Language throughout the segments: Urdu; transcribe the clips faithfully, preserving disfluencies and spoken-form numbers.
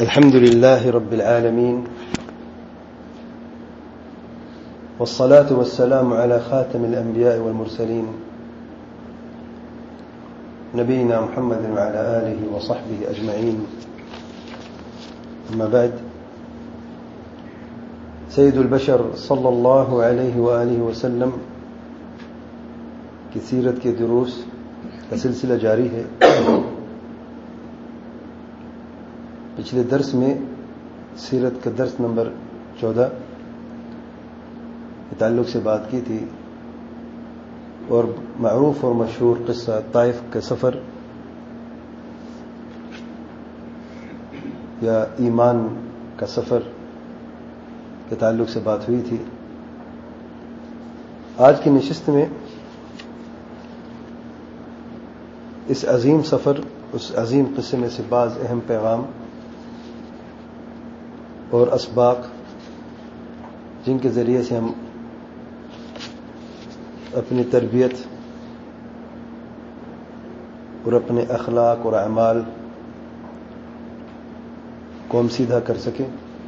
الحمد لله رب العالمين والصلاة والسلام على خاتم الأنبياء والمرسلين نبينا محمد وعلى آله وصحبه أجمعين. أما بعد، سيد البشر صلى الله عليه وآله وسلم کی سیرت کے دروس کا سلسلہ جاری ہے. پچھلے درس میں سیرت کا درس نمبر چودہ کے تعلق سے بات کی تھی اور معروف اور مشہور قصہ طائف کا سفر یا ایمان کا سفر کے تعلق سے بات ہوئی تھی. آج کی نشست میں اس عظیم سفر، اس عظیم قصے میں سے بعض اہم پیغام اور اسباق جن کے ذریعے سے ہم اپنی تربیت اور اپنے اخلاق اور اعمال کو ہم سیدھا کر سکیں.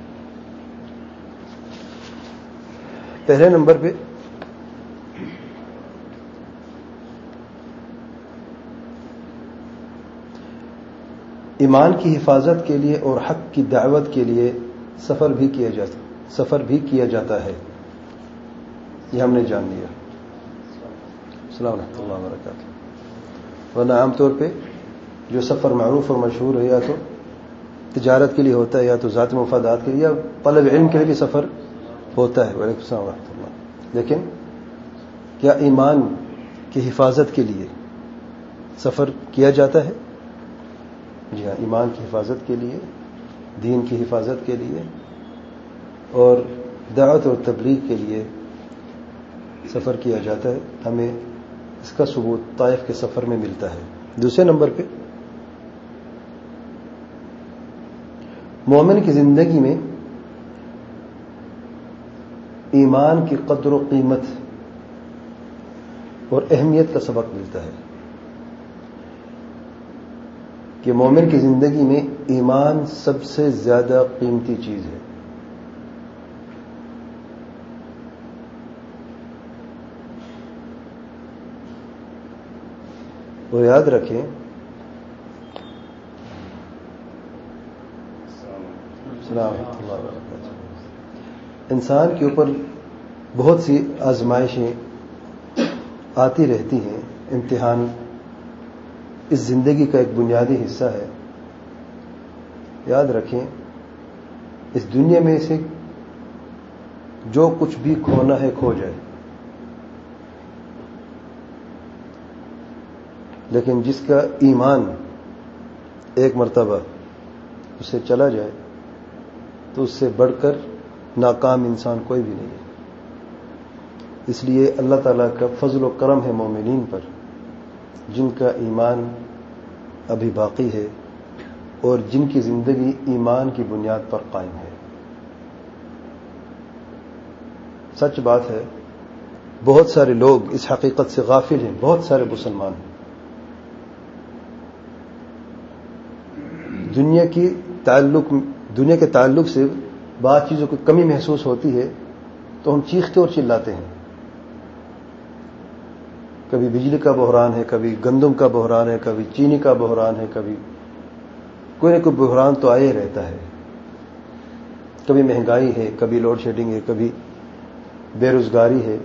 پہلے نمبر پہ ایمان کی حفاظت کے لیے اور حق کی دعوت کے لیے سفر بھی کیا جاتا سفر بھی کیا جاتا ہے. یہ ہم نے جان لیا. السلام علیکم اللہ وبرکاتہ. ورنہ عام طور پہ جو سفر معروف اور مشہور ہے یا تو تجارت کے لیے ہوتا ہے یا تو ذاتی مفادات کے لیے یا طلب علم کے لیے بھی سفر ہوتا ہے. وعلیکم السلام ورحمۃ اللہ. لیکن کیا ایمان کی حفاظت کے لیے سفر کیا جاتا ہے؟ جی ہاں، ایمان کی حفاظت کے لیے، دین کی حفاظت کے لیے اور دعوت اور تبلیغ کے لیے سفر کیا جاتا ہے. ہمیں اس کا ثبوت طائف کے سفر میں ملتا ہے. دوسرے نمبر پہ مومن کی زندگی میں ایمان کی قدر و قیمت اور اہمیت کا سبق ملتا ہے کہ مومن کی زندگی میں ایمان سب سے زیادہ قیمتی چیز ہے. اور یاد رکھیں، السلام علیکم اللہ وبرکاتہ، انسان کے اوپر بہت سی آزمائشیں آتی رہتی ہیں. امتحان اس زندگی کا ایک بنیادی حصہ ہے. یاد رکھیں، اس دنیا میں سے جو کچھ بھی کھونا ہے کھو جائے، لیکن جس کا ایمان ایک مرتبہ اسے چلا جائے تو اس سے بڑھ کر ناکام انسان کوئی بھی نہیں ہے. اس لیے اللہ تعالیٰ کا فضل و کرم ہے مومنین پر، جن کا ایمان ابھی باقی ہے اور جن کی زندگی ایمان کی بنیاد پر قائم ہے. سچ بات ہے، بہت سارے لوگ اس حقیقت سے غافل ہیں. بہت سارے مسلمان ہیں. دنیا کی تعلق دنیا کے تعلق سے بعض چیزوں کی کمی محسوس ہوتی ہے تو ہم چیختے اور چلاتے ہیں. کبھی بجلی کا بحران ہے، کبھی گندم کا بحران ہے، کبھی چینی کا بحران ہے، کبھی کوئی نہ کوئی بحران تو آئے رہتا ہے. کبھی مہنگائی ہے، کبھی لوڈ شیڈنگ ہے، کبھی بے روزگاری ہے.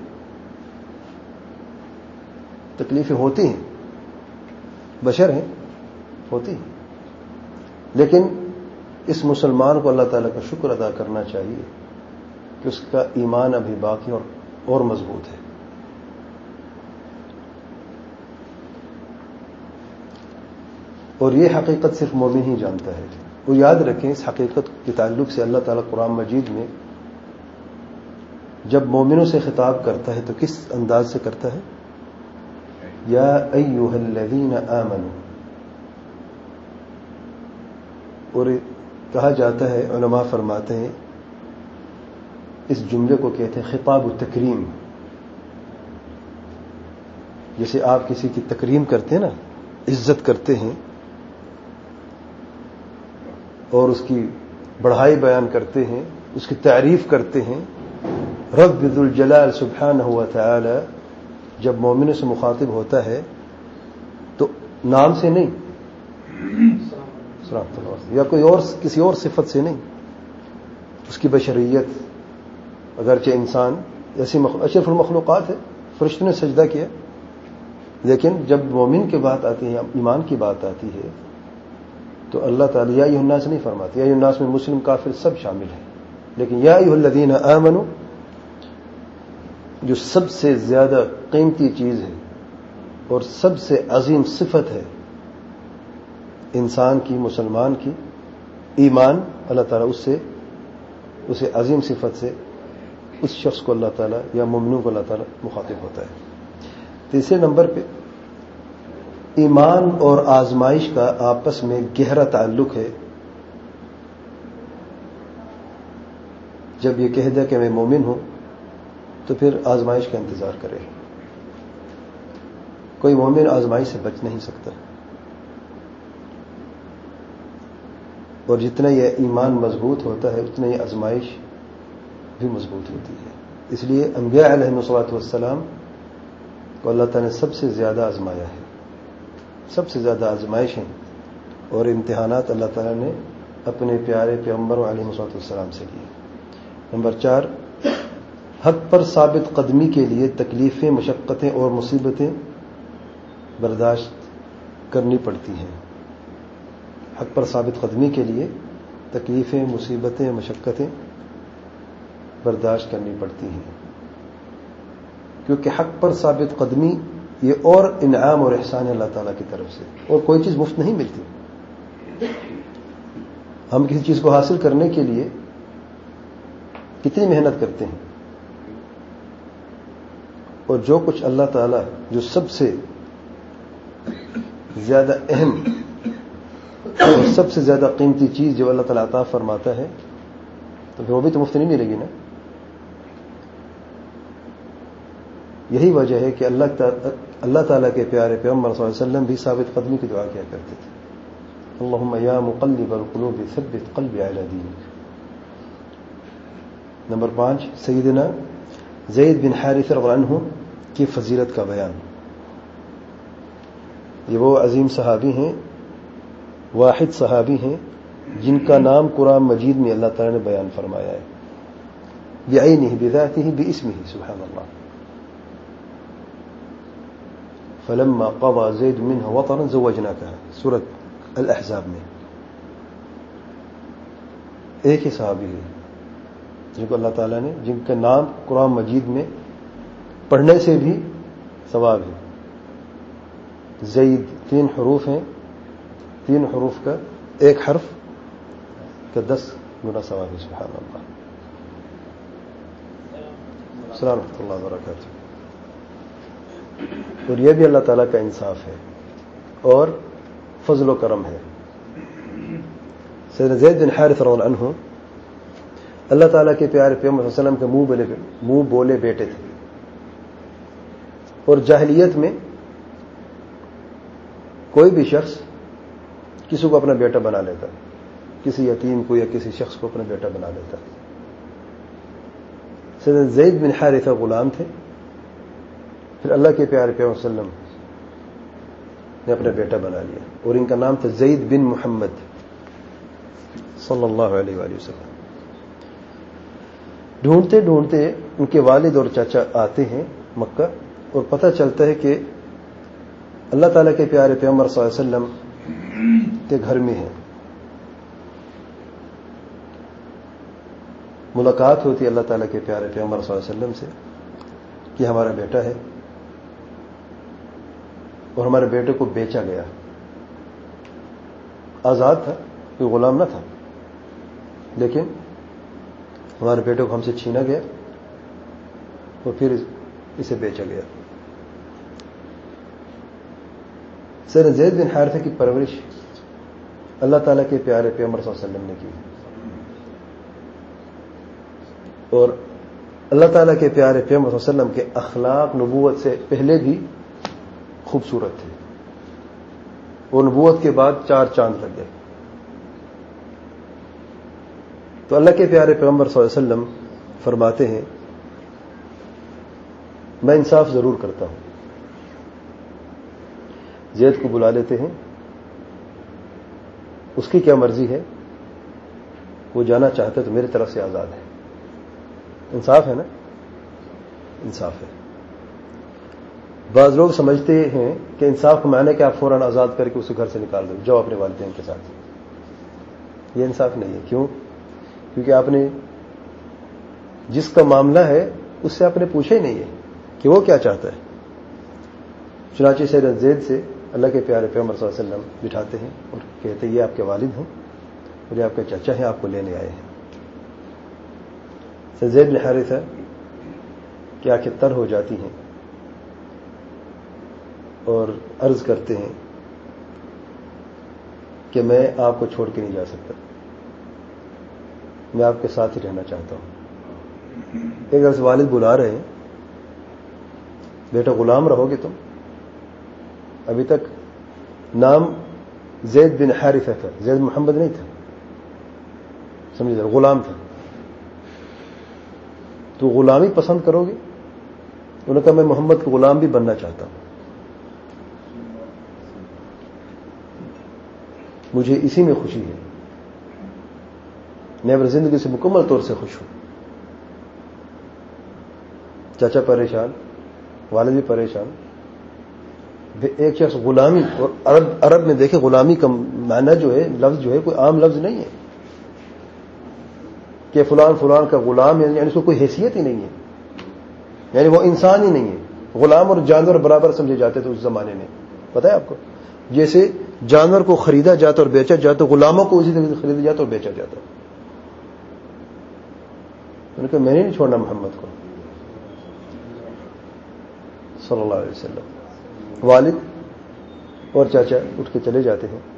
تکلیفیں ہوتی ہیں، بشر ہیں، ہوتی ہیں. لیکن اس مسلمان کو اللہ تعالیٰ کا شکر ادا کرنا چاہیے کہ اس کا ایمان ابھی باقی اور اور مضبوط ہے. اور یہ حقیقت صرف مومن ہی جانتا ہے. وہ یاد رکھیں، اس حقیقت کے تعلق سے اللہ تعالیٰ قرآن مجید میں جب مومنوں سے خطاب کرتا ہے تو کس انداز سے کرتا ہے؟ یا ایھا الذین آمنوا. اور کہا جاتا ہے، علماء فرماتے ہیں اس جملے کو کہتے ہیں خطاب التکریم. جیسے آپ کسی کی تکریم کرتے ہیں نا، عزت کرتے ہیں، اور اس کی بڑھائی بیان کرتے ہیں، اس کی تعریف کرتے ہیں. رب ذو الجلال سبحانہ و تعالی جب مومنوں سے مخاطب ہوتا ہے تو نام سے نہیں، یا کوئی اور کسی اور صفت سے نہیں. اس کی بشریت، اگرچہ انسان ایسی اشرف المخلوقات ہے، فرشتوں نے سجدہ کیا، لیکن جب مومن کی بات آتی ہے، ایمان کی بات آتی ہے، تو اللہ تعالیٰ یا ایھا الناس نہیں فرماتے. یا ایھا الناس میں مسلم کافر سب شامل ہیں، لیکن یا ایھا الذین آمنوا جو سب سے زیادہ قیمتی چیز ہے اور سب سے عظیم صفت ہے انسان کی، مسلمان کی، ایمان، اللہ تعالیٰ اس سے اسے عظیم صفت سے اس شخص کو اللہ تعالیٰ یا مومنوں کو اللہ تعالیٰ مخاطب ہوتا ہے. تیسرے نمبر پہ ایمان اور آزمائش کا آپس میں گہرا تعلق ہے. جب یہ کہہ دے کہ میں مومن ہوں تو پھر آزمائش کا انتظار کرے. کوئی مومن آزمائش سے بچ نہیں سکتا، اور جتنا یہ ایمان مضبوط ہوتا ہے اتنا یہ آزمائش بھی مضبوط ہوتی ہے. اس لیے انبیاء علیہ الصلوۃ والسلام کو اللہ تعالیٰ نے سب سے زیادہ آزمایا ہے، سب سے زیادہ آزمائشیں اور امتحانات اللہ تعالیٰ نے اپنے پیارے پیغمبروں علیہ الصلوۃ والسلام سے لیے. نمبر چار، حق پر ثابت قدمی کے لیے تکلیفیں، مشقتیں اور مصیبتیں برداشت کرنی پڑتی ہیں. حق پر ثابت قدمی کے لیے تکلیفیں، مصیبتیں، مشقتیں برداشت کرنی پڑتی ہیں، کیونکہ حق پر ثابت قدمی یہ اور انعام اور احسان ہے اللہ تعالیٰ کی طرف سے، اور کوئی چیز مفت نہیں ملتی. ہم کسی چیز کو حاصل کرنے کے لیے کتنی محنت کرتے ہیں، اور جو کچھ اللہ تعالیٰ جو سب سے زیادہ اہم اور سب سے زیادہ قیمتی چیز جو اللہ تعالیٰ عطا فرماتا ہے، تو پھر وہ بھی تو مفت نہیں ملے گی نا. یہی وجہ ہے کہ اللہ تعالیٰ اللہ تعالیٰ کے پیارے پیغمبر صلی اللہ علیہ وسلم بھی ثابت قدمی کی دعا کیا کرتے تھے. اللہم یا مقلب القلوب ثبت قلبی علی دینک. نمبر پانچ، سیدنا زید بن حارثہ رضی اللہ عنہ کی فضیلت کا بیان. یہ وہ عظیم صحابی ہیں، واحد صحابی ہیں جن کا نام قرآن مجید میں اللہ تعالیٰ نے بیان فرمایا ہے، بعینہ، بذاتہ، باسمہ، سبحان اللہ. فلما قضى زید منہ وطرا زوجناکہ، سورۃ الاحزاب میں. ایک ہی صحابی ہے جن کو اللہ تعالیٰ نے، جن کا نام قرآن مجید میں پڑھنے سے بھی ثواب ہے. زید تین حروف ہیں، تین حروف کا ایک حرف کا دس گنا ثواب ہے. سبحان اللہ. السلام ورحمۃ اللہ وبرکاتہ. اور یہ بھی اللہ تعالیٰ کا انصاف ہے اور فضل و کرم ہے. سیدنا زید بن حارثہ رضی اللہ عنہ اللہ تعالیٰ کے پیارے پیغمبر صلی اللہ علیہ وسلم کے منہ بولے منہ بولے بیٹے تھے، اور جاہلیت میں کوئی بھی شخص کسی کو اپنا بیٹا بنا لیتا، کسی یتیم کو یا کسی شخص کو اپنا بیٹا بنا لیتا. سیدنا زید بن حارثہ غلام تھے، پھر اللہ کے پیارے پیغمبر صلی اللہ علیہ وسلم نے اپنا بیٹا بنا لیا، اور ان کا نام تھا زید بن محمد صلی اللہ علیہ وآلہ وسلم. ڈھونڈتے ڈھونڈتے ان کے والد اور چاچا آتے ہیں مکہ، اور پتہ چلتا ہے کہ اللہ تعالیٰ کے پیارے پیغمبر صلی اللہ علیہ وسلم کے گھر میں ہیں. ملاقات ہوتی اللہ تعالیٰ کے پیارے پیغمبر صلی اللہ علیہ وسلم سے کہ ہمارا بیٹا ہے، اور ہمارے بیٹے کو بیچا گیا. آزاد تھا، کوئی غلام نہ تھا، لیکن ہمارے بیٹے کو ہم سے چھینا گیا اور پھر اسے بیچا گیا. سیدنا زید بن حارثہ کی پرورش اللہ تعالیٰ کے پیارے پیغمبر صلی اللہ علیہ وسلم نے کی، اور اللہ تعالیٰ کے پیارے پیغمبر صلی اللہ علیہ وسلم کے اخلاق نبوت سے پہلے بھی خوبصورت تھے، اور نبوت کے بعد چار چاند لگ گئے. تو اللہ کے پیارے پیغمبر صلی اللہ علیہ وسلم فرماتے ہیں میں انصاف ضرور کرتا ہوں. زید کو بلا لیتے ہیں, اس کی کیا مرضی ہے, وہ جانا چاہتا ہے تو میری طرف سے آزاد ہے. انصاف ہے نا, انصاف ہے. بعض لوگ سمجھتے ہیں کہ انصاف کا معنی ہے کہ آپ فوراً آزاد کر کے اسے گھر سے نکال دو, جاؤ اپنے والدین کے ساتھ. یہ انصاف نہیں ہے. کیوں؟ کیونکہ آپ نے جس کا معاملہ ہے اس سے آپ نے پوچھا ہی نہیں ہے کہ وہ کیا چاہتا ہے. چنانچہ سیدنا زید سے اللہ کے پیارے پیغمبر صلی اللہ علیہ وسلم بٹھاتے ہیں اور کہتے ہیں یہ آپ کے والد ہیں اور یہ آپ کے چچا ہیں, آپ کو لینے آئے ہیں. سیدنا زید بن حارثہ کی آنکھیں تر ہو جاتی ہیں اور عرض کرتے ہیں کہ میں آپ کو چھوڑ کے نہیں جا سکتا, میں آپ کے ساتھ ہی رہنا چاہتا ہوں. ایک طرح سے والد بلا رہے ہیں, بیٹا غلام رہو گے تم. ابھی تک نام زید بن حارثہ تھا, زید محمد نہیں تھا, سمجھے ذرا, غلام تھا. تو غلامی پسند کرو گے؟ انہوں نے کہا میں محمد کا غلام بھی بننا چاہتا ہوں, مجھے اسی میں خوشی ہے, میں اپنی زندگی سے مکمل طور سے خوش ہوں. چاچا پریشان, والد بھی پریشان. ایک شخص غلامی, اور عرب عرب میں دیکھیں غلامی کا معنی جو ہے, لفظ جو ہے کوئی عام لفظ نہیں ہے کہ فلان فلان کا غلام ہے, یعنی اس کو کوئی حیثیت ہی نہیں ہے, یعنی وہ انسان ہی نہیں ہے. غلام اور جانور برابر سمجھے جاتے تھے اس زمانے میں, پتہ ہے آپ کو. جیسے جانور کو خریدا جاتا اور بیچا جاتا, غلاموں کو اسی طرح خریدا جاتا اور بیچا جاتا. میں نے کہا میں نے نہیں چھوڑنا محمد کو صلی اللہ علیہ وسلم. والد اور چاچا اٹھ کے چلے جاتے ہیں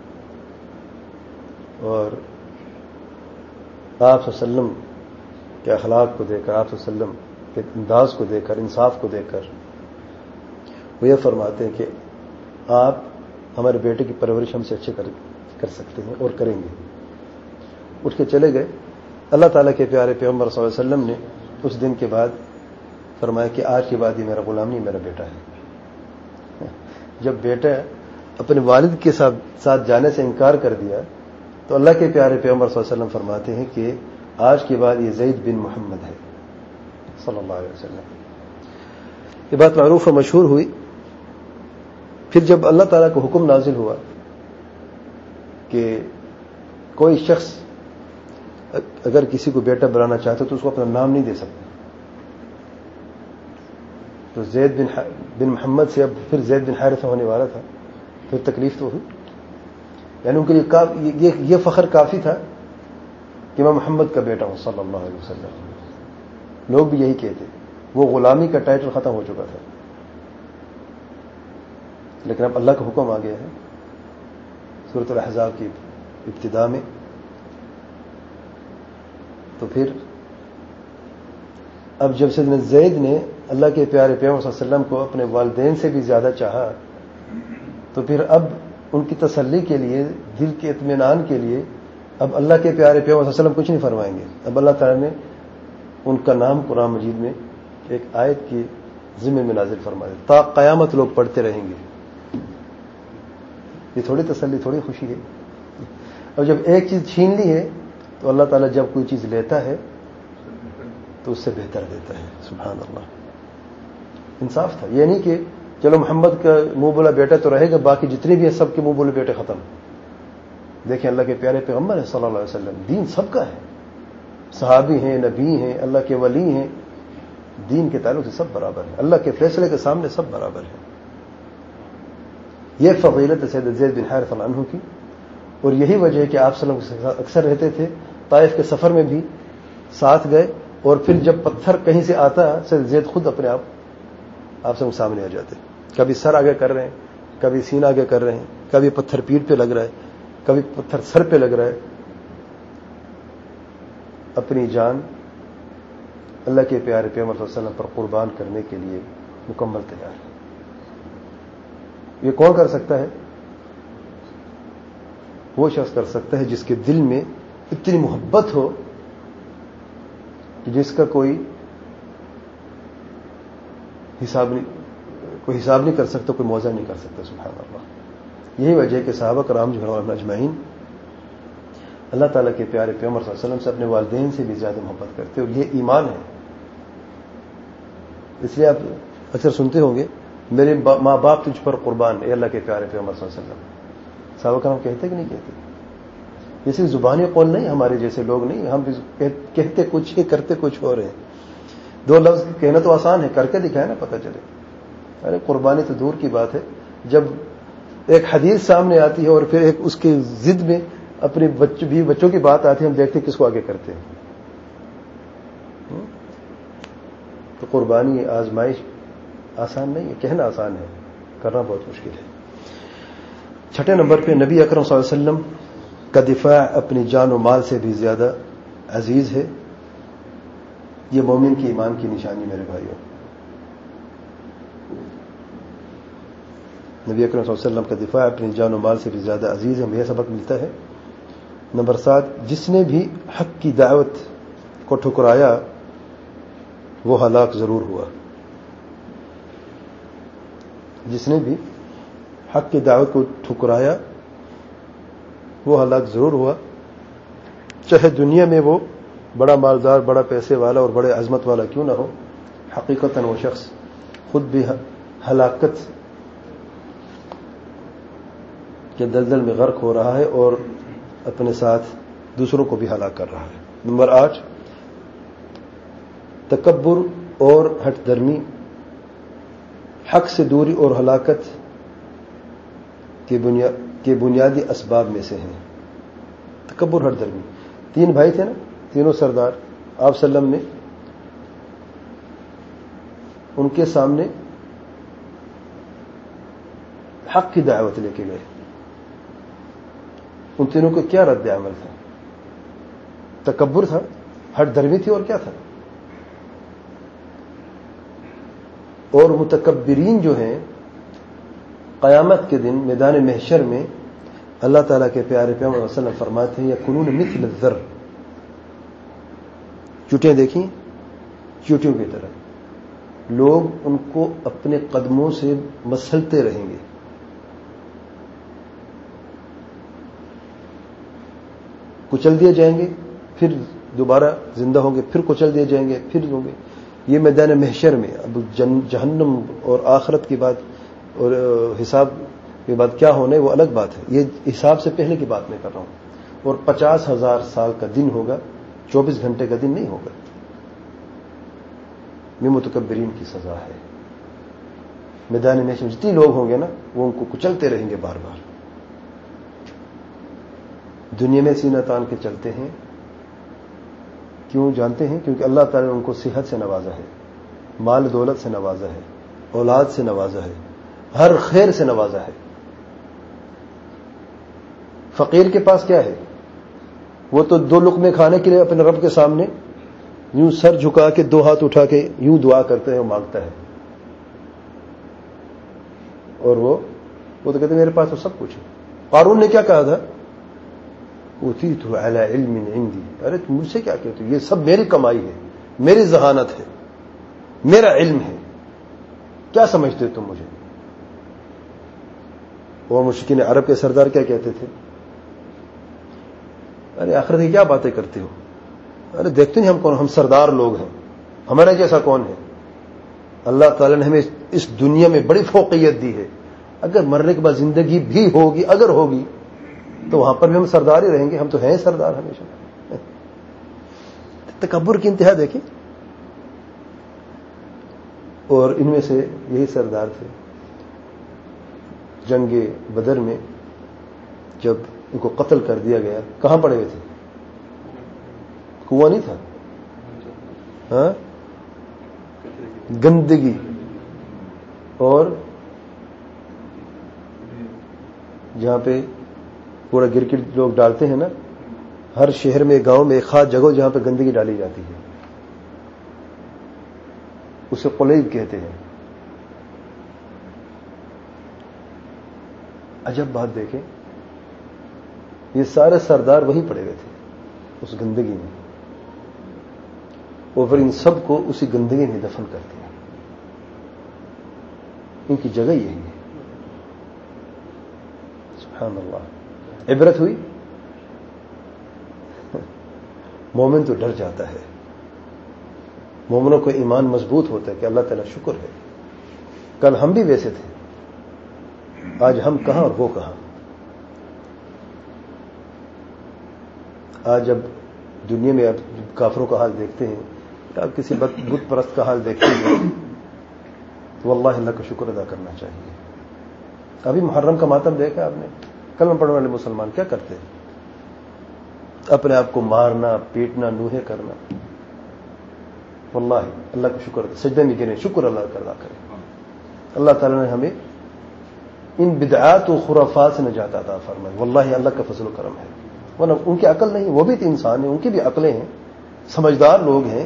اور آپ صلی اللہ علیہ وسلم کے اخلاق کو دیکھ کر, آپ صلی اللہ علیہ وسلم کے انداز کو دیکھ کر, انصاف کو دیکھ کر وہ یہ فرماتے ہیں کہ آپ ہمارے بیٹے کی پرورش ہم سے اچھے کر, کر سکتے ہیں اور کریں گے. اٹھ کے چلے گئے. اللہ تعالیٰ کے پیارے پیغمبر صلی اللہ علیہ وسلم نے اس دن کے بعد فرمایا کہ آج کے بعد یہ میرا غلام نہیں, میرا بیٹا ہے. جب بیٹا اپنے والد کے ساتھ ساتھ جانے سے انکار کر دیا تو اللہ کے پیارے پیغمبر صلی اللہ علیہ وسلم فرماتے ہیں کہ آج کے بعد یہ زید بن محمد ہے صلی اللہ علیہ وسلم. یہ بات معروف و مشہور ہوئی. پھر جب اللہ تعالیٰ کا حکم نازل ہوا کہ کوئی شخص اگر کسی کو بیٹا بنانا چاہتا تو اس کو اپنا نام نہیں دے سکتا, تو زید بن بن محمد سے اب پھر زید بن حارثہ ہونے والا تھا, پھر تکلیف تو ہوئی. یعنی ان کے لیے یہ, یہ فخر کافی تھا کہ میں محمد کا بیٹا ہوں صلی اللہ علیہ وسلم. لوگ بھی یہی کہتے, وہ غلامی کا ٹائٹل ختم ہو چکا تھا, لیکن اب اللہ کا حکم آ گیا ہے سورۃ الاحزاب کی ابتدا میں. تو پھر اب جب سیدنا زید نے اللہ کے پیارے پیغمبر صلی اللہ علیہ وسلم کو اپنے والدین سے بھی زیادہ چاہا تو پھر اب ان کی تسلی کے لیے, دل کے اطمینان کے لیے اب اللہ کے پیارے پیغمبر صلی اللہ علیہ وسلم کچھ نہیں فرمائیں گے. اب اللہ تعالیٰ نے ان کا نام قرآن مجید میں ایک آیت کی ضمن میں نازل فرما دیا, تا قیامت لوگ پڑھتے رہیں گے. یہ تھوڑی تسلی, تھوڑی خوشی ہے. اور جب ایک چیز چھین لی ہے تو اللہ تعالیٰ جب کوئی چیز لیتا ہے تو اس سے بہتر دیتا ہے. سبحان اللہ. انصاف تھا, یہ نہیں کہ چلو محمد کا منہ بولا بیٹا تو رہے گا, باقی جتنے بھی ہیں سب کے منہ بولے بیٹے ختم. دیکھیں اللہ کے پیارے پیغمبر ہیں صلی اللہ علیہ وسلم, دین سب کا ہے, صحابی ہیں, نبی ہیں, اللہ کے ولی ہیں, دین کے تعلق سے سب برابر ہیں, اللہ کے فیصلے کے سامنے سب برابر ہیں. یہ فضیلت سید زید بن حارثہ رضی اللہ عنہ کی, اور یہی وجہ ہے کہ آپ صلی اللہ علیہ وسلم اکثر رہتے تھے. طائف کے سفر میں بھی ساتھ گئے, اور پھر جب پتھر کہیں سے آتا سید زید خود اپنے آپ آپ سے سامنے آ جاتے. کبھی سر آگے کر رہے ہیں, کبھی سینہ آگے کر رہے ہیں, کبھی پتھر پیٹھ پہ لگ رہا ہے, کبھی پتھر سر پہ لگ رہا ہے. اپنی جان اللہ کے پیارے پیغمبر صلی اللہ علیہ وسلم پر قربان کرنے کے لیے مکمل تیار ہے. یہ کون کر سکتا ہے؟ وہ شخص کر سکتا ہے جس کے دل میں اتنی محبت ہو کہ جس کا کوئی حساب نہیں کوئی حساب نہیں کر سکتا، کوئی موازنہ نہیں کر سکتا. سبحان اللہ. یہی وجہ ہے کہ صحابہ کرام جو ہے اجمعین اللہ تعالیٰ کے پیارے پیغمبر صلی اللہ علیہ وسلم سے اپنے والدین سے بھی زیادہ محبت کرتے، اور یہ ایمان ہے. اس لیے آپ اکثر سنتے ہوں گے میرے ماں باپ تجھ پر قربان، اے اللہ کے پیارے پیغمبر صلی اللہ علیہ وسلم. صحابہ کرام کہتے کہ نہیں کہتے؟ یہ صرف زبانی قول نہیں، ہمارے جیسے لوگ نہیں، ہم کہتے کچھ ہی کرتے کچھ اور ہیں. دو لفظ کہنا تو آسان ہے، کر کے دکھائے نا پتہ چلے. ارے قربانی تو دور کی بات ہے، جب ایک حدیث سامنے آتی ہے اور پھر ایک اس کی ضد میں اپنے بچوں بھی بچوں کی بات آتی ہے، ہم دیکھتے ہیں کس کو آگے کرتے ہیں. تو قربانی آزمائش آسان نہیں ہے، کہنا آسان ہے، کرنا بہت مشکل ہے. چھٹے نمبر پہ نبی اکرم صلی اللہ علیہ وسلم کا دفاع اپنی جان و مال سے بھی زیادہ عزیز ہے. یہ مومن کی ایمان کی نشانی میرے بھائیوں. نبی اکرم صلی اللہ علیہ وسلم کا دفاع اپنی جان و مال سے بھی زیادہ عزیز ہے. ہمیں یہ سبق ملتا ہے. نمبر سات، جس نے بھی حق کی دعوت کو ٹھکرایا وہ ہلاک ضرور ہوا. جس نے بھی حق کی دعوت کو ٹھکرایا وہ ہلاک ضرور ہوا، چاہے دنیا میں وہ بڑا مالدار، بڑا پیسے والا اور بڑے عظمت والا کیوں نہ ہو. حقیقتاً وہ شخص خود بھی ہلاکت کے دلدل میں غرق ہو رہا ہے اور اپنے ساتھ دوسروں کو بھی ہلاک کر رہا ہے. نمبر آٹھ، تکبر اور ہٹ درمی حق سے دوری اور ہلاکت کے بنیادی اسباب میں سے ہیں. تکبر، ہٹ درمی. تین بھائی تھے نا، تینوں سردار. آپ صلی اللہ علیہ وسلم نے ان کے سامنے حق کی دعوت لے کے گئے. ان تینوں کو کیا رد عمل تھا؟ تکبر تھا، ہٹ درمی تھی، اور کیا تھا؟ اور متکبرین جو ہیں قیامت کے دن میدان محشر میں اللہ تعالیٰ کے پیارے پیغمبر صلی اللہ علیہ وسلم فرماتے ہیں یکونون مثل الذر. چوٹیاں دیکھیں، چوٹیوں کی طرح لوگ ان کو اپنے قدموں سے مسلتے رہیں گے. کچل دیے جائیں گے، پھر دوبارہ زندہ ہوں گے، پھر کچل دیے جائیں گے، پھر ہوں گے. یہ میدان محشر میں. اب جہنم اور آخرت کی بات اور حساب کی بات کیا ہونا ہے وہ الگ بات ہے. یہ حساب سے پہلے کی بات میں کر رہا ہوں. اور پچاس ہزار سال کا دن ہوگا، چوبیس گھنٹے کا دن نہیں ہوگا. یہ متکبرین کی سزا ہے. میدان محشر میں جتنے لوگ ہوں گے نا وہ ان کو کچلتے رہیں گے بار بار. دنیا میں سینہ تان کے چلتے ہیں. کیوں جانتے ہیں؟ کیونکہ اللہ تعالیٰ نے ان کو صحت سے نوازا ہے، مال دولت سے نوازا ہے، اولاد سے نوازا ہے، ہر خیر سے نوازا ہے. فقیر کے پاس کیا ہے؟ وہ تو دو لقمے کھانے کے لیے اپنے رب کے سامنے یوں سر جھکا کے دو ہاتھ اٹھا کے یوں دعا کرتے ہیں اور مانگتا ہے. اور وہ وہ تو کہتے ہیں میرے پاس تو سب کچھ ہے. قارون نے کیا کہا تھا؟ اوتیت علی علم عندی. ارے تم مجھ سے کیا کہتے ہو؟ یہ سب میری کمائی ہے، میری ذہانت ہے، میرا علم ہے، کیا سمجھتے تم مجھے؟ اور مشرکین عرب کے سردار کیا کہتے تھے؟ ارے آخرت کی کیا باتیں کرتے ہو؟ ارے دیکھتے نہیں ہم کون؟ ہم سردار لوگ ہیں، ہمارے جیسا کون ہے؟ اللہ تعالیٰ نے ہمیں اس دنیا میں بڑی فوقیت دی ہے. اگر مرنے کے بعد زندگی بھی ہوگی، اگر ہوگی تو وہاں پر بھی ہم سردار ہی رہیں گے. ہم تو ہیں سردار ہمیشہ. تکبر کی انتہا دیکھیں. اور ان میں سے یہی سردار تھے. جنگ بدر میں جب ان کو قتل کر دیا گیا، کہاں پڑے ہوئے تھے؟ کنواں نہیں تھا، ہاں گندگی اور جہاں پہ پورا گرکٹ لوگ ڈالتے ہیں نا، ہر شہر میں گاؤں میں ایک خاص جگہ جہاں پہ گندگی ڈالی جاتی ہے، اسے قلیب کہتے ہیں. عجب بات دیکھیں، یہ سارے سردار وہیں پڑے ہوئے تھے. اس گندگی میں، اور پھر ان سب کو اسی گندگی میں دفن کرتے ہیں. ان کی جگہ یہی ہے. سبحان اللہ. عبرت ہوئی. مومن تو ڈر جاتا ہے. مومنوں کو ایمان مضبوط ہوتا ہے کہ اللہ تعالیٰ شکر ہے، کل ہم بھی ویسے تھے، آج ہم کہاں اور وہ کہاں. آج جب دنیا میں آپ کافروں کا حال دیکھتے ہیں یا آپ کسی بت پرست کا حال دیکھتے ہیں تو واللہ اللہ کا شکر ادا کرنا چاہیے. ابھی محرم کا ماتم دیکھا آپ نے، کلمہ پڑھنے والے مسلمان کیا کرتے ہیں؟ اپنے آپ کو مارنا، پیٹنا، نوحے کرنا. واللہ اللہ کا شکر، سجدے میں گریں، شکر اللہ کا ادا کریں. اللہ تعالیٰ نے ہمیں ان بدعات و خرافات سے نجات عطا فرمائی. واللہ اللہ کا فضل و کرم ہے. ورنہ ان کی عقل نہیں، وہ بھی تو انسان ہیں، ان کی بھی عقلیں ہیں، سمجھدار لوگ ہیں.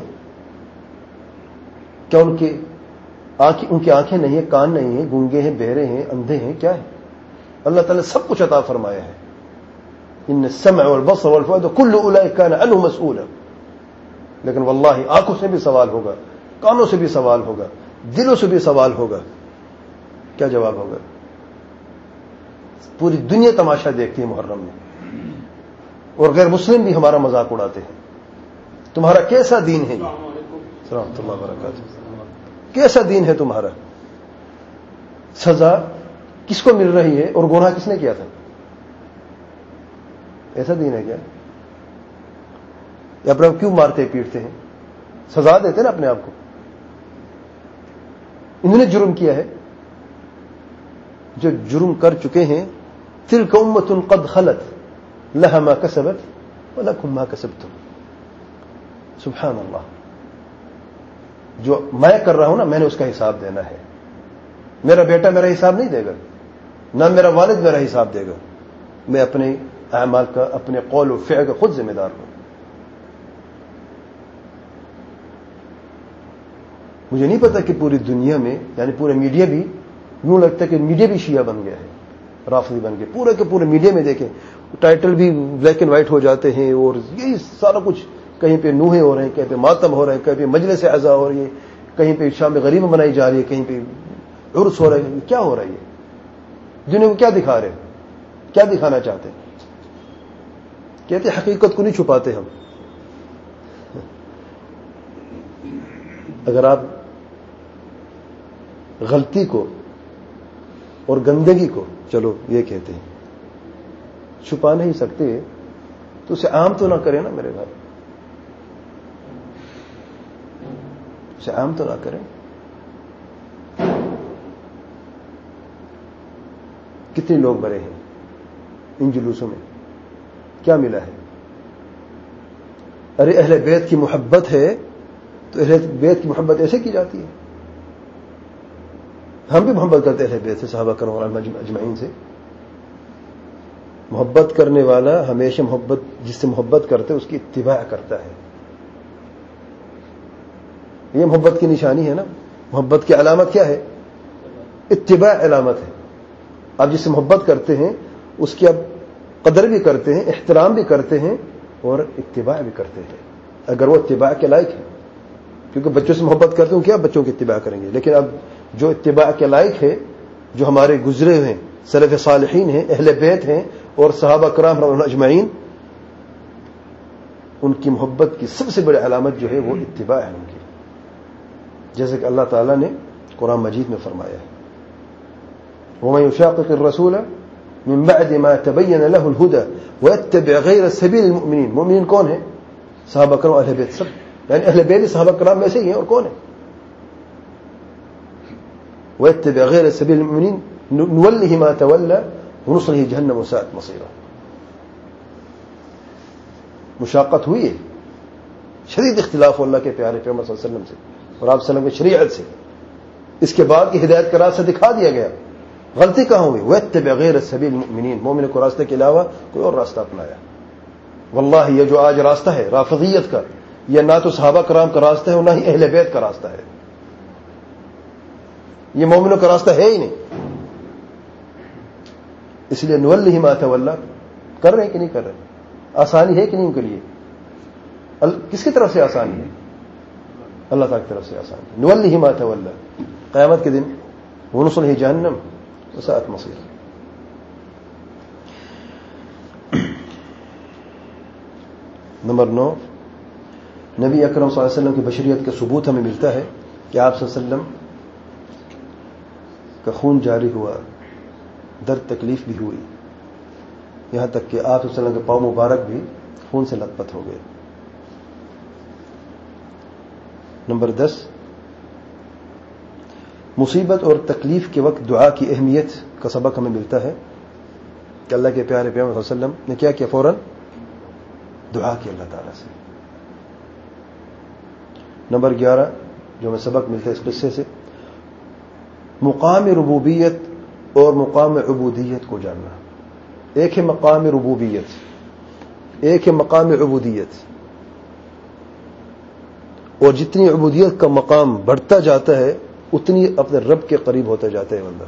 کیا ان کی آنکھیں ان کی آنکھیں نہیں ہیں، کان نہیں ہیں، گونگے ہیں، بہرے ہیں، اندھے ہیں؟ کیا ہے؟ اللہ تعالیٰ سب کچھ عطا فرمایا ہے. ان السمع والبصر والفؤاد كل اولئک کان عنہ مسئولا. لیکن واللہ آنکھوں سے بھی سوال ہوگا، کانوں سے بھی سوال ہوگا، دلوں سے بھی سوال ہوگا. کیا جواب ہوگا؟ پوری دنیا تماشا دیکھتی ہے محرم میں، اور غیر مسلم بھی ہمارا مذاق اڑاتے ہیں. تمہارا کیسا دین ہے یہ؟ رحمۃ اللہ وبرکاتہ. کیسا دین ہے تمہارا؟ سزا کس کو مل رہی ہے اور گناہ کس نے کیا تھا؟ ایسا دین ہے کیا؟ یا اپنے آپ کیوں مارتے پیٹتے ہیں؟ سزا دیتے نا اپنے آپ کو. انہوں نے جرم کیا ہے، جو جرم کر چکے ہیں. تلک امۃ قد خلت لها ما كسبت ولكم ما كسبتم. سبحان اللہ. جو میں کر رہا ہوں نا، میں نے اس کا حساب دینا ہے. میرا بیٹا میرا حساب نہیں دے گا، نہ میرا والد میرا حساب دے گا. میں اپنے اعمال کا، اپنے قول و فعل کا خود ذمہ دار ہوں. مجھے نہیں پتا کہ پوری دنیا میں، یعنی پورے میڈیا بھی، یوں لگتا ہے کہ میڈیا بھی شیعہ بن گیا ہے، رافضی بن گئے. پورے کے پورے میڈیا میں دیکھیں، ٹائٹل بھی بلیک اینڈ وائٹ ہو جاتے ہیں، اور یہی سارا کچھ. کہیں پہ نوحے ہو رہے ہیں، کہیں پہ ماتم ہو رہے ہیں، کہیں پہ مجلس عزا ہو رہی ہے، کہیں پہ شام غریب منائی جا رہی ہے، کہیں پہ عرس ہو رہا ہے. کیا ہو رہا ہے یہ؟ دنیا کو کیا دکھا رہے ہیں؟ کیا دکھانا چاہتے ہیں؟ کہتے ہیں حقیقت کو نہیں چھپاتے ہم. اگر آپ غلطی کو اور گندگی کو، چلو یہ کہتے ہیں، چھپا نہیں سکتے تو اسے عام تو نہ کریں نا میرے بھائی، اسے عام تو نہ کریں. کتنے لوگ مرے ہیں ان جلوسوں میں؟ کیا ملا ہے؟ ارے اہل بیت کی محبت ہے تو اہل بیت کی محبت ایسے کی جاتی ہے. ہم بھی محبت کرتے اہل بیت سے، صحابہ کرام اجمعین سے. محبت کرنے والا ہمیشہ محبت، جس سے محبت کرتے اس کی اتباع کرتا ہے. یہ محبت کی نشانی ہے نا. محبت کی علامت کیا ہے؟ اتباع علامت ہے. آپ جس سے محبت کرتے ہیں اس کی آپ قدر بھی کرتے ہیں، احترام بھی کرتے ہیں، اور اتباع بھی کرتے ہیں اگر وہ اتباع کے لائق ہے. کیونکہ بچوں سے محبت کرتے ہیں، کیا بچوں کی اتباع کریں گے؟ لیکن اب جو اتباع کے لائق ہے، جو ہمارے گزرے ہوئے ہیں، سلف صالحین ہیں، اہل بیت ہیں، اور صحابہ کرام رضی اللہ اجمعین، ان کی محبت کی سب سے بڑی علامت جو ہے وہ اتباع ہے ان کی. جیسے کہ اللہ تعالیٰ نے قرآن مجید میں فرمایا ہے، وَمَن يُشَاقِقِ الرَّسُولَ مِن بَعْدِ مَا تَبَيَّنَ لَهُ الْهُدَى وَيَتَّبِعْ غَيْرَ سَبِيلِ الْمُؤْمِنِينَ. مومنین کون ہیں؟ صحابہ کرام، اہل بیت سب. یعنی اہل بیت صحابہ کرام میں سے ہی ہیں، اور کون ہیں؟ وَيَتَّبِعْ غَيْرَ سَبِيلِ الْمُؤْمِنِينَ نُوَلِّهِ مَا تَوَلَّى وَنُصْلِهِ جَهَنَّمَ وَسَاءَتْ مَصِيرًا. مشاقت ہوئی ہے، شدید اختلاف ہو اللہ کے پیارے پیغمبر صلی اللہ علیہ وسلم سے اور آپ صلی اللہ علیہ وسلم کی شریعت سے. اس کے بعد کی ہدایت کا راستہ دکھا دیا گیا. غلطی کہاں ہوئی؟ وَاتَّبِعْ غَيْرَ سَبِيلِ الْمُؤْمِنِينَ. مومن کو راستے کے علاوہ کوئی اور راستہ اپنایا. واللہ یہ جو آج راستہ ہے رافضیت کا، یہ نہ تو صحابہ کرام کا راستہ ہے اور نہ ہی اہل بیت کا راستہ ہے. یہ مومنوں کا راستہ ہے ہی نہیں. اس لیے نُوَلِّهِ مَا تَوَلَّى. کر رہے ہیں کہ نہیں کر رہے؟ آسانی ہے کہ نہیں ان کے لیے؟ کس کی طرف سے آسانی ہے؟ اللہ تعالیٰ کی طرف سے آسانی. نولیہ ما تولی، قیامت کے دن ونصلہ جہنم وساءت مصیر. نمبر نو، نبی اکرم صلی اللہ علیہ وسلم کی بشریت کا ثبوت ہمیں ملتا ہے کہ آپ صلی اللہ علیہ وسلم کا خون جاری ہوا، درد تکلیف بھی ہوئی، یہاں تک کہ آپ صلی اللہ علیہ وسلم کے پاؤں مبارک بھی خون سے لت پت ہو گئے. نمبر دس، مصیبت اور تکلیف کے وقت دعا کی اہمیت کا سبق ہمیں ملتا ہے کہ اللہ کے پیارے پیغمبر صلی اللہ علیہ وسلم نے کیا کیا؟ فوراً دعا کی اللہ تعالیٰ سے. نمبر گیارہ جو ہمیں سبق ملتا ہے اس قصے سے، مقام ربوبیت اور مقام عبودیت کو جاننا. ایک ہے مقام ربوبیت، ایک ہے مقام عبودیت، اور جتنی عبودیت کا مقام بڑھتا جاتا ہے اتنی اپنے رب کے قریب ہوتا جاتا ہے بندہ.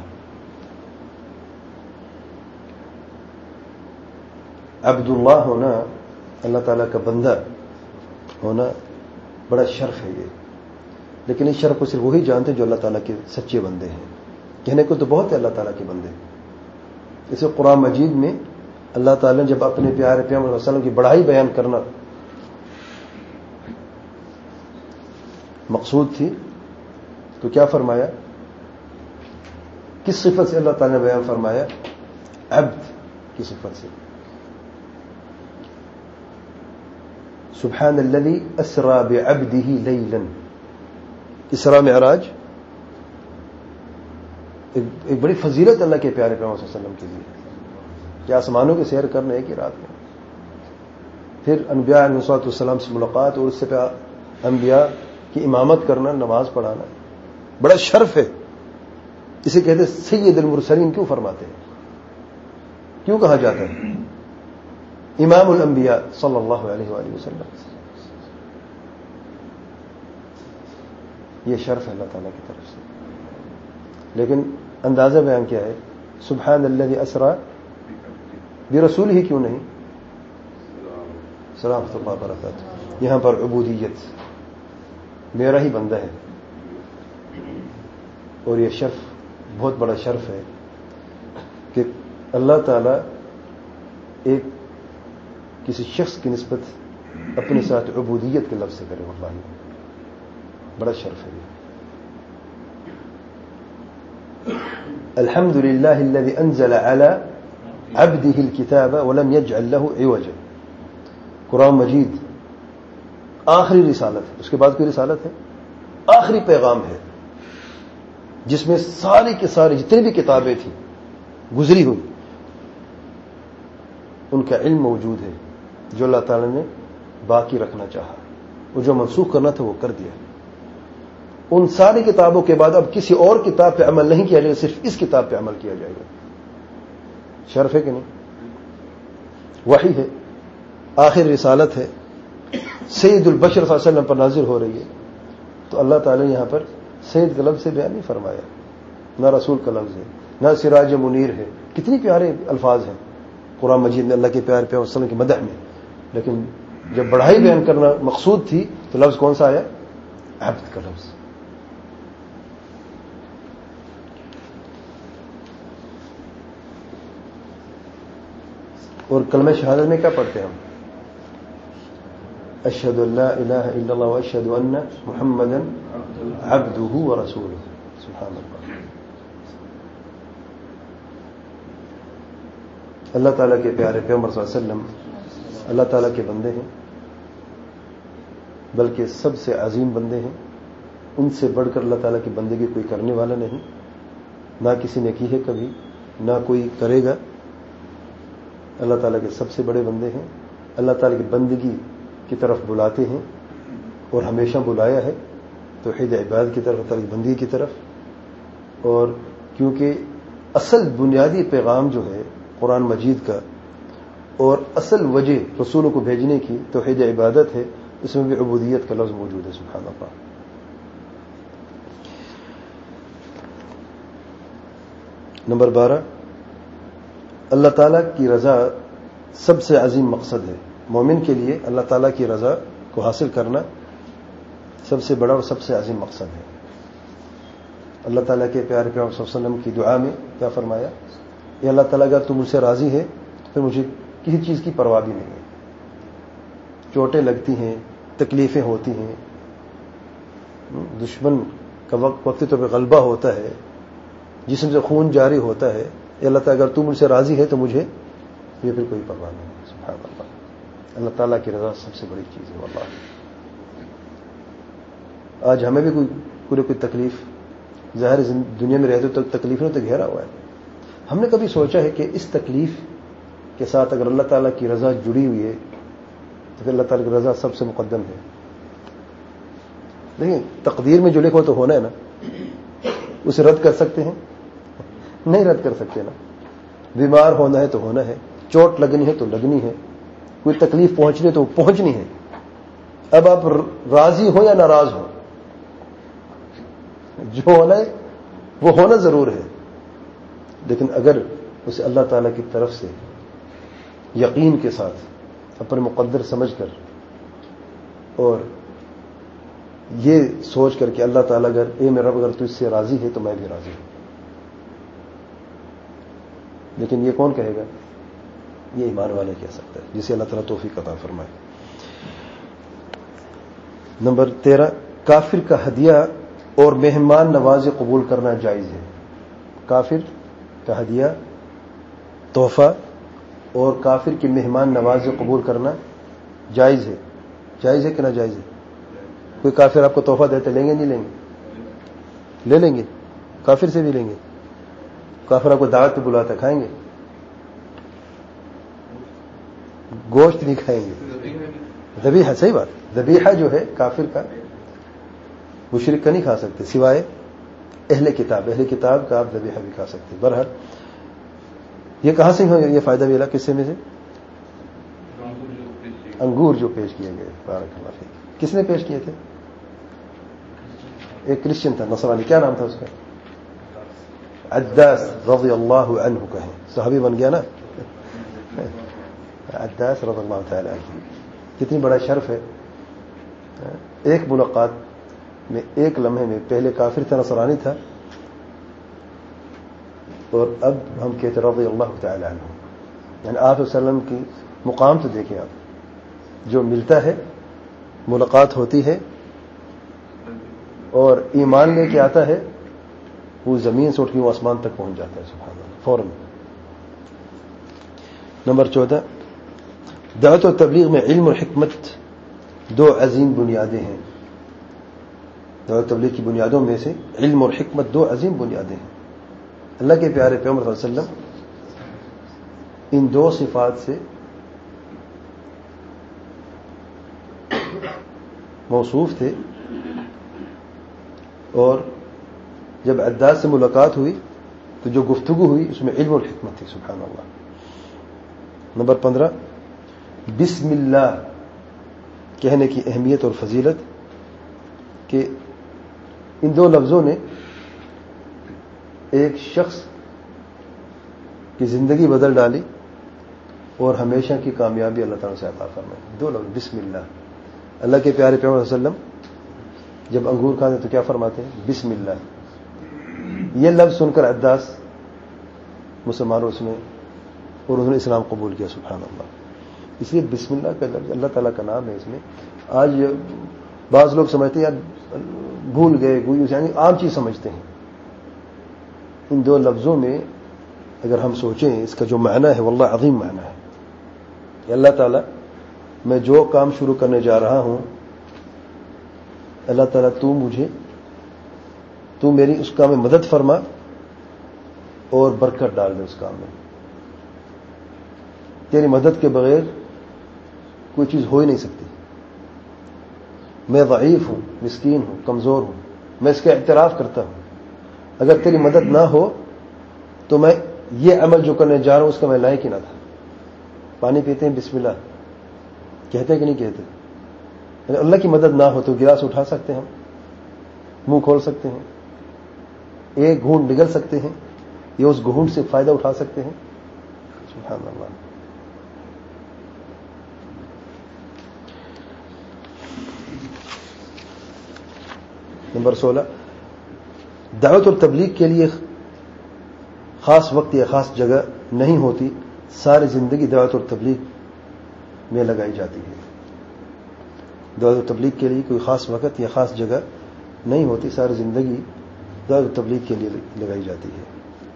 عبداللہ ہونا، اللہ تعالیٰ کا بندہ ہونا بڑا شرف ہے یہ، لیکن اس شرف کو صرف وہی جانتے ہیں جو اللہ تعالیٰ کے سچے بندے ہیں. کہنے کو تو بہت ہے اللہ تعالیٰ کے بندے. اسے قرآن مجید میں اللہ تعالیٰ نے جب اپنے پیارے پیغمبر صلی اللہ علیہ وسلم کی بڑائی بیان کرنا مقصود تھی تو کیا فرمایا؟ کس صفت سے اللہ تعالیٰ نے بیان فرمایا؟ عبد کی صفت سے. سبحان الذی اسری بعبدہ لیلا. اسراء معراج ایک بڑی فضیلت اللہ کے پیارے پیغمبر صلی اللہ علیہ وسلم کے لیے کہ آسمانوں کی سیر کرنا ہے کہ رات میں، پھر انبیاء علیہ الصلوۃ والسلام سے ملاقات اور اس سے انبیاء کی امامت کرنا، نماز پڑھانا بڑا شرف ہے. اسے کہتے ہیں سید المرسلین. کیوں فرماتے ہیں؟ کیوں کہا جاتا ہے امام الانبیاء صلی اللہ علیہ وآلہ وسلم؟ یہ شرف ہے اللہ تعالیٰ کی طرف سے. لیکن اندازہ بیان کیا ہے؟ سبحان الذی اسری برسولہ ہی کیوں نہیں؟ سلام اللہ وبرکاتہ. یہاں پر عبودیت، میرا ہی بندہ ہے، اور یہ شرف بہت بڑا شرف ہے کہ اللہ تعالیٰ ایک کسی شخص کی نسبت اپنے ساتھ عبودیت کے لفظ سے کرے. واللہ بڑا شرف ہے. الحمد للہ الذی انزل علی عبدہ الکتاب ولم یجعل له عوجا. قرآن مجید آخری رسالت ہے، اس کے بعد کوئی رسالت ہے؟ آخری پیغام ہے جس میں ساری کے ساری جتنی بھی کتابیں تھیں گزری ہوئی ان کا علم موجود ہے، جو اللہ تعالی نے باقی رکھنا چاہا اور جو منسوخ کرنا تھا وہ کر دیا. ان ساری کتابوں کے بعد اب کسی اور کتاب پہ عمل نہیں کیا جائے گا، صرف اس کتاب پہ عمل کیا جائے گا. شرف ہے کہ نہیں؟ وحی ہے، آخر رسالت ہے، سید البشر صلی اللہ علیہ وسلم پر نازل ہو رہی ہے. تو اللہ تعالی نے یہاں پر سید کا لفظ سے بیان نہیں فرمایا، نہ رسول کا لفظ ہے، نہ سراج منیر ہے. کتنی پیارے الفاظ ہیں قرآن مجید میں اللہ کے پیارے پیغمبر صلی اللہ علیہ وسلم کی مدح میں، لیکن جب بڑھائی بیان کرنا مقصود تھی تو لفظ کون سا آیا؟ عبد کا لفظ. اور کلمہ شہادت میں کیا پڑھتے ہیں ہم؟ اشہد ان لا الہ الا اللہ واشہد ان محمدا عبدہ ورسولہ. سبحان اللہ. اللہ تعالیٰ کے پیارے پیغمبر صلی اللہ علیہ وسلم اللہ تعالیٰ کے بندے ہیں، بلکہ سب سے عظیم بندے ہیں. ان سے بڑھ کر اللہ تعالیٰ کی بندگی کوئی کرنے والا نہیں، نہ کسی نے کی ہے کبھی، نہ کوئی کرے گا. اللہ تعالیٰ کے سب سے بڑے بندے ہیں. اللہ تعالیٰ کی بندگی کی طرف بلاتے ہیں اور ہمیشہ بلایا ہے توحید عبادت کی طرف، اللہ تعالیٰ کی بندگی کی طرف. اور کیونکہ اصل بنیادی پیغام جو ہے قرآن مجید کا اور اصل وجہ رسولوں کو بھیجنے کی توحید عبادت ہے، اس میں بھی عبودیت کا لفظ موجود ہے. سبحان اللہ. نمبر بارہ، اللہ تعالیٰ کی رضا سب سے عظیم مقصد ہے. مومن کے لیے اللہ تعالیٰ کی رضا کو حاصل کرنا سب سے بڑا اور سب سے عظیم مقصد ہے. اللہ تعالیٰ کے پیارے پیغمبر صلی اللہ علیہ وسلم کی دعا میں کیا فرمایا؟ یہ اللہ تعالیٰ اگر تم مجھ سے راضی ہے پھر مجھے کسی چیز کی پرواہ بھی نہیں ہے. چوٹیں لگتی ہیں، تکلیفیں ہوتی ہیں، دشمن کا وقت وقتی طور پہ غلبہ ہوتا ہے، جسم سے خون جاری ہوتا ہے. یہ اللہ تعالیٰ اگر تم مجھ سے راضی ہے تو مجھے یہ پھر کوئی پرواہ نہیں ہے. سبحان اللہ، اللہ تعالیٰ کی رضا سب سے بڑی چیز ہے. واللہ آج ہمیں بھی کوئی پورے کوئی تکلیف، ظاہر دنیا میں رہتے تو تکلیف نے تو گھیرا ہوا ہے. ہم نے کبھی سوچا ہے کہ اس تکلیف کے ساتھ اگر اللہ تعالیٰ کی رضا جڑی ہوئی ہے تو پھر اللہ تعالیٰ کی رضا سب سے مقدم ہے. دیکھیں تقدیر میں جو لکھا تو ہونا ہے نا، اسے رد کر سکتے ہیں؟ نہیں رد کر سکتے نا. بیمار ہونا ہے تو ہونا ہے، چوٹ لگنی ہے تو لگنی ہے، کوئی تکلیف پہنچنی ہے تو پہنچنی ہے. اب آپ راضی ہو یا ناراض ہو، جو ہونا ہے وہ ہونا ضرور ہے. لیکن اگر اسے اللہ تعالیٰ کی طرف سے یقین کے ساتھ اپنے مقدر سمجھ کر اور یہ سوچ کر کہ اللہ تعالیٰ اگر اے میرا رب اگر تو اس سے راضی ہے تو میں بھی راضی ہوں. لیکن یہ کون کہے گا؟ یہ ایمان والے کہہ سکتا ہے، جسے اللہ تعالیٰ توفیق عطا فرمائے. نمبر تیرہ، کافر کا ہدیہ اور مہمان نوازی قبول کرنا جائز ہے. کافر کا ہدیہ، تحفہ اور کافر کی مہمان نوازی قبول کرنا جائز ہے. جائز ہے کہ نہ جائز ہے؟ کوئی کافر آپ کو تحفہ دیتے لیں گے نہیں لیں گے؟ لے لیں گے. کافر سے بھی لیں گے. کافر آپ کو دعوت پہ بلاتا ہے، کھائیں گے؟ گوشت نہیں کھائیں گے. ذبیحہ، صحیح بات. ذبیحہ جو ہے کافر کا، مشرک کا نہیں کھا سکتے سوائے اہل کتاب. اہل کتاب کا آپ ذبیحہ بھی کھا سکتے. بہرحال یہ کہاں سے یہ فائدہ ملا؟ کس سے میں سے؟ انگور جو پیش کیے گئے. بارک اللہ فیک. کس نے پیش کیے تھے؟ ایک کرسچن تھا، نصرانی. کیا نام تھا اس کا؟ عداس رضی اللہ عنہ کا ہے. صحابی بن گیا نا عداس رضی اللہ تعالی عنہ. کتنی بڑا شرف ہے. ایک ملاقات میں، ایک لمحے میں، پہلے کافر تھا، نصرانی تھا، اور اب ہم کہتے رضی اللہ تعالی عنہ. یعنی آپ وسلم کی مقام تو دیکھیں آپ، جو ملتا ہے، ملاقات ہوتی ہے اور ایمان لے کے آتا ہے، وہ زمین سے اٹھ کے وہ آسمان تک پہنچ جاتا ہے. سبحان اللہ، فوراً. نمبر چودہ، دعوت و تبلیغ میں علم اور حکمت دو عظیم بنیادیں ہیں. دعوت و تبلیغ کی بنیادوں میں سے علم اور حکمت دو عظیم بنیادیں ہیں. اللہ کے پیارے پیغمبر صلی اللہ علیہ وسلم ان دو صفات سے موصوف تھے، اور جب عداس سے ملاقات ہوئی تو جو گفتگو ہوئی اس میں علم اور حکمت تھی. سبحان اللہ. نمبر پندرہ، بسم اللہ کہنے کی اہمیت اور فضیلت، کہ ان دو لفظوں نے ایک شخص کی زندگی بدل ڈالی اور ہمیشہ کی کامیابی اللہ تعالیٰ سے عطا فرمائی. دو لفظ بسم اللہ. اللہ کے پیارے پیغمبر صلی اللہ علیہ وسلم جب انگور کھاتے تو کیا فرماتے ہیں؟ بسم اللہ. یہ لفظ سن کر عداس مسلمانوں اس میں، اور انہوں نے اسلام قبول کیا. سبحان اللہ. اس لیے بسم اللہ کا لفظ اللہ تعالیٰ کا نام ہے. اس میں آج بعض لوگ سمجھتے ہیں یار بھول گئے، کوئی یعنی عام چیز سمجھتے ہیں. ان دو لفظوں میں اگر ہم سوچیں اس کا جو معنی ہے واللہ عظیم معنی ہے. کہ اللہ تعالیٰ میں جو کام شروع کرنے جا رہا ہوں، اللہ تعالیٰ تو مجھے تو میری اس کام میں مدد فرما اور برکت ڈال دے اس کام میں. تیری مدد کے بغیر کوئی چیز ہو ہی نہیں سکتی. میں ضعیف ہوں، مسکین ہوں، کمزور ہوں، میں اس کا اعتراف کرتا ہوں. اگر تیری مدد نہ ہو تو میں یہ عمل جو کرنے جا رہا ہوں اس کا میں لائق ہی نہ تھا. پانی پیتے ہیں بسم اللہ کہتے ہیں کہ نہیں کہتے؟ اگر اللہ کی مدد نہ ہو تو گلاس اٹھا سکتے ہیں، منہ کھول سکتے ہیں، ایک گھونٹ نگل سکتے ہیں، یا اس گھونٹ سے فائدہ اٹھا سکتے ہیں؟ سبحان اللہ. نمبر سولہ، دعوت اور تبلیغ کے لیے خاص وقت یا خاص جگہ نہیں ہوتی، ساری زندگی دعوت اور تبلیغ میں لگائی جاتی ہے۔ دعوت اور تبلیغ کے لیے کوئی خاص وقت یا خاص جگہ نہیں ہوتی، ساری زندگی دعوت اور تبلیغ کے لیے لگائی جاتی ہے۔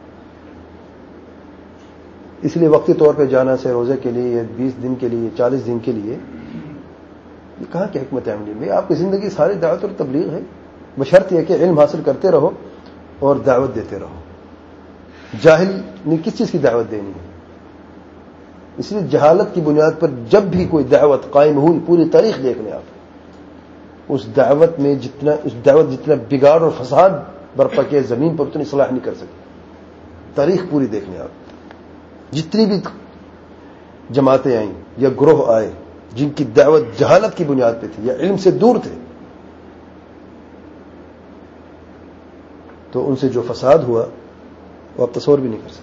اس لیے وقتی طور پہ جانا سے روزے کے لیے یا بیس دن کے لیے چالیس دن کے لیے یہ کہاں کی حکمت عملی میں؟ آپ کی زندگی ساری دعوت اور تبلیغ ہے، بشرط یہ کہ علم حاصل کرتے رہو اور دعوت دیتے رہو۔ جاہل نے کس چیز کی دعوت دینی ہے؟ اس لیے جہالت کی بنیاد پر جب بھی کوئی دعوت قائم ہوئی، پوری تاریخ دیکھ لیں آپ، اس دعوت میں جتنا اس دعوت جتنا بگاڑ اور فساد برپا کیا زمین پر اتنی صلاح نہیں کر سکتی۔ تاریخ پوری دیکھ لیں آپ، جتنی بھی جماعتیں آئیں یا گروہ آئے جن کی دعوت جہالت کی بنیاد پہ تھی یا علم سے دور تھے، تو ان سے جو فساد ہوا وہ آپ تصور بھی نہیں کر سکتے۔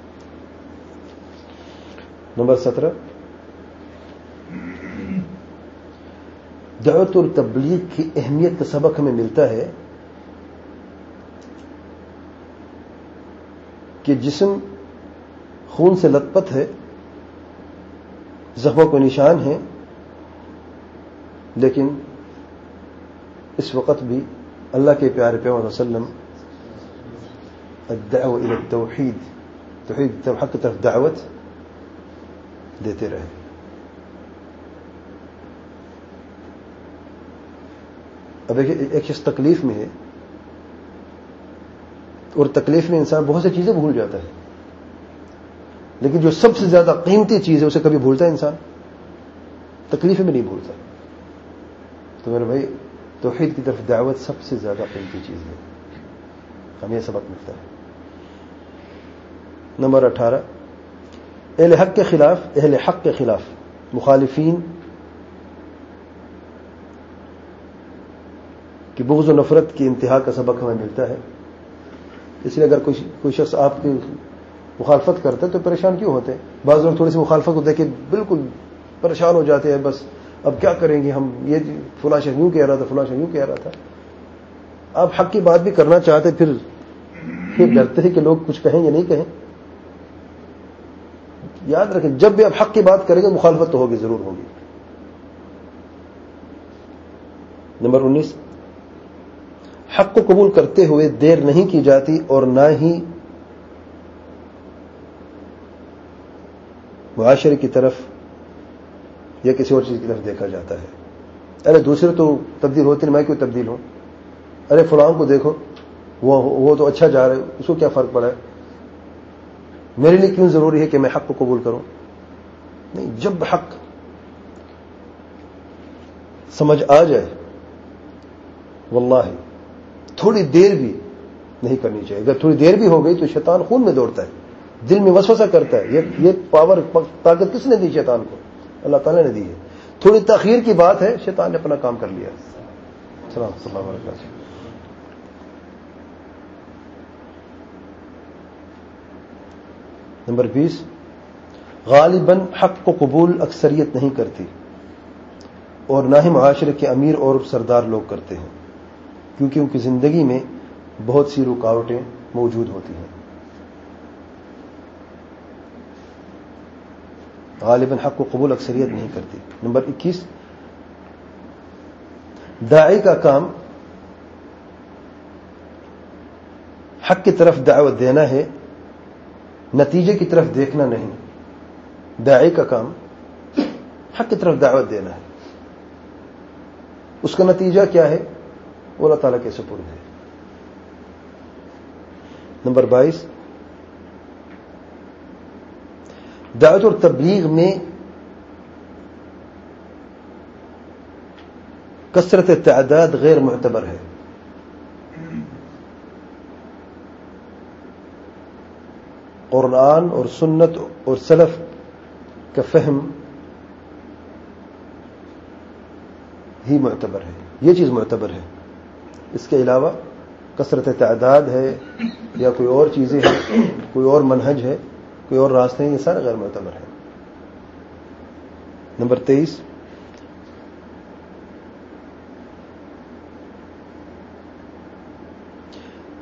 نمبر سترہ، دعوت اور تبلیغ کی اہمیت کا سبق ہمیں ملتا ہے کہ جسم خون سے لت پت ہے، زخموں کو نشان ہے، لیکن اس وقت بھی اللہ کے پیارے پیغمبر صلی اللہ علیہ وسلم الدعوة الى التوحید توحید حق کی طرف دعوت دیتے رہے۔ اب ایک شخص تکلیف میں ہے اور تکلیف میں انسان بہت سی چیزیں بھول جاتا ہے، لیکن جو سب سے زیادہ قیمتی چیز ہے اسے کبھی بھولتا ہے انسان؟ تکلیف میں نہیں بھولتا۔ تو میرے بھائی، توحید کی طرف دعوت سب سے زیادہ قیمتی چیز ہے، ہمیں یہ سبق ملتا ہے۔ نمبر اٹھارہ، اہل حق کے خلاف اہل حق کے خلاف مخالفین کی بغض و نفرت کی انتہا کا سبق ہمیں ملتا ہے۔ اس لیے اگر کوئی کوئی شخص آپ کی مخالفت کرتا ہے تو پریشان کیوں ہوتے ہیں؟ بعض لوگ تھوڑی سی مخالفت کو دیکھ کے بالکل پریشان ہو جاتے ہیں، بس اب کیا کریں گے ہم، یہ فلاں شخص یوں کہہ رہا تھا، فلاں شخص یوں کہہ رہا تھا۔ آپ حق کی بات بھی کرنا چاہتے پھر پھر ڈرتے ہیں کہ لوگ کچھ کہیں یا نہیں کہیں۔ یاد رکھیں، جب بھی آپ حق کی بات کریں گے مخالفت تو ہوگی، ضرور ہوگی۔ نمبر انیس، حق کو قبول کرتے ہوئے دیر نہیں کی جاتی اور نہ ہی معاشرے کی طرف یا کسی اور چیز کی طرف دیکھا جاتا ہے۔ ارے دوسرے تو تبدیل ہوتے ہیں، میں کیوں تبدیل ہوں؟ ارے فلاں کو دیکھو، وہ وہ تو اچھا جا رہا ہے، اس کو کیا فرق پڑا ہے؟ میرے لیے کیوں ضروری ہے کہ میں حق کو قبول کروں؟ نہیں، جب حق سمجھ آ جائے واللہ تھوڑی دیر بھی نہیں کرنی چاہیے۔ اگر تھوڑی دیر بھی ہو گئی تو شیطان خون میں دوڑتا ہے، دل میں وسوسہ کرتا ہے۔ یہ یہ پاور طاقت کس نے دی شیطان کو؟ اللہ تعالیٰ نے دی ہے۔ تھوڑی تاخیر کی بات ہے، شیطان نے اپنا کام کر لیا۔ السلام اللہ وبرکاتہ۔ نمبر بیس، غالباً حق کو قبول اکثریت نہیں کرتی اور نہ ہی معاشرے کے امیر اور سردار لوگ کرتے ہیں، کیونکہ ان کی زندگی میں بہت سی رکاوٹیں موجود ہوتی ہیں۔ غالباً حق کو قبول اکثریت نہیں کرتی۔ نمبر اکیس، داعی کا کام حق کی طرف دعوت دینا ہے، نتیجے کی طرف دیکھنا نہیں۔ داعی کا کام حق کی طرف دعوت دینا ہے، اس کا نتیجہ کیا ہے وہ اللہ تعالیٰ کے سپرد ہے۔ نمبر بائیس، دعوت اور تبلیغ میں کثرت تعداد غیر معتبر ہے۔ قرآن اور سنت اور سلف کا فہم ہی معتبر ہے، یہ چیز معتبر ہے۔ اس کے علاوہ کثرت تعداد ہے یا کوئی اور چیزیں ہیں، کوئی اور منہج ہے، کوئی اور راستے ہیں، یہ سارے غیر معتبر ہیں۔ نمبر تیئیس،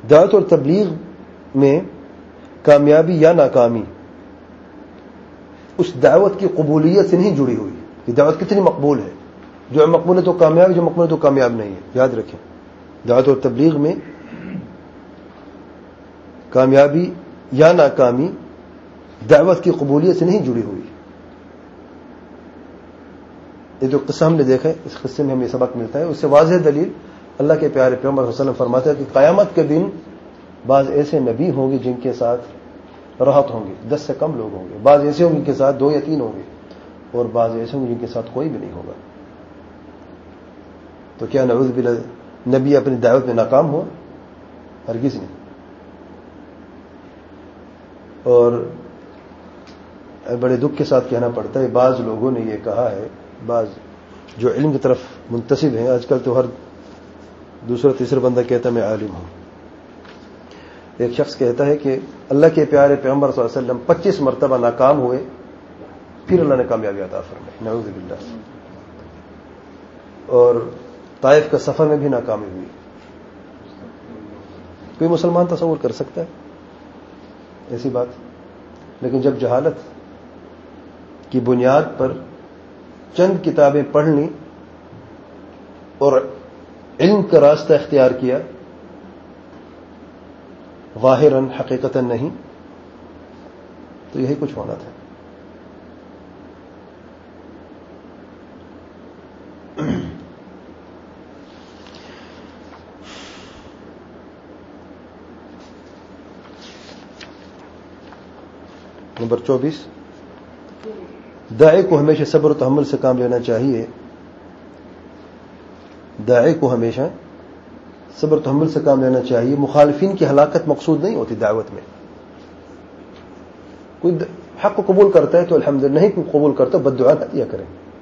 دعوت اور تبلیغ میں کامیابی یا ناکامی اس دعوت کی قبولیت سے نہیں جڑی ہوئی کہ دعوت کتنی مقبول ہے. جو مقبول ہے تو کامیاب ہے، جو مقبول ہے تو کامیاب نہیں ہے. یاد رکھیں، دعوت اور تبلیغ میں کامیابی یا ناکامی دعوت کی قبولیت سے نہیں جڑی ہوئی. یہ جو قصہ ہم نے دیکھا ہے، اس قصے میں ہمیں سبق ملتا ہے. اس سے واضح دلیل اللہ کے پیارے پیغمبر صلی اللہ علیہ وسلم فرماتے ہیں کہ قیامت کے دن بعض ایسے نبی ہوں گے جن کے ساتھ راحت ہوں گے، دس سے کم لوگ ہوں گے. بعض ایسے ہوں گے جن کے ساتھ دو یا تین ہوں گے، اور بعض ایسے ہوں گے جن کے ساتھ کوئی بھی نہیں ہوگا. تو کیا نعوذ باللہ نبی اپنی دعوت میں ناکام ہوا؟ ہرگز نہیں. اور بڑے دکھ کے ساتھ کہنا پڑتا ہے، بعض لوگوں نے یہ کہا ہے، بعض جو علم کی طرف منتسب ہیں، آج کل تو ہر دوسرا تیسرا بندہ کہتا ہے میں عالم ہوں. ایک شخص کہتا ہے کہ اللہ کے پیارے پیغمبر صلی اللہ علیہ وسلم پچیس مرتبہ ناکام ہوئے، پھر اللہ نے کامیابی عطا فرمائی. نعوذ باللہ. اور طائف کا سفر میں بھی ناکامی ہوئی. کوئی مسلمان تصور کر سکتا ہے ایسی بات؟ لیکن جب جہالت کی بنیاد پر چند کتابیں پڑھ لیں اور علم کا راستہ اختیار کیا، ظاہراً حقیقتاً نہیں، تو یہی کچھ ہونا تھا. نمبر چوبیس، داعی کو ہمیشہ صبر و تحمل سے کام لینا چاہیے. داعی کو ہمیشہ صبر و تحمل سے کام لینا چاہیے. مخالفین کی ہلاکت مقصود نہیں ہوتی دعوت میں. کوئی حق کو قبول کرتا ہے تو الحمدللہ، نہیں قبول کرتا بد دعا نہ دیا کریں.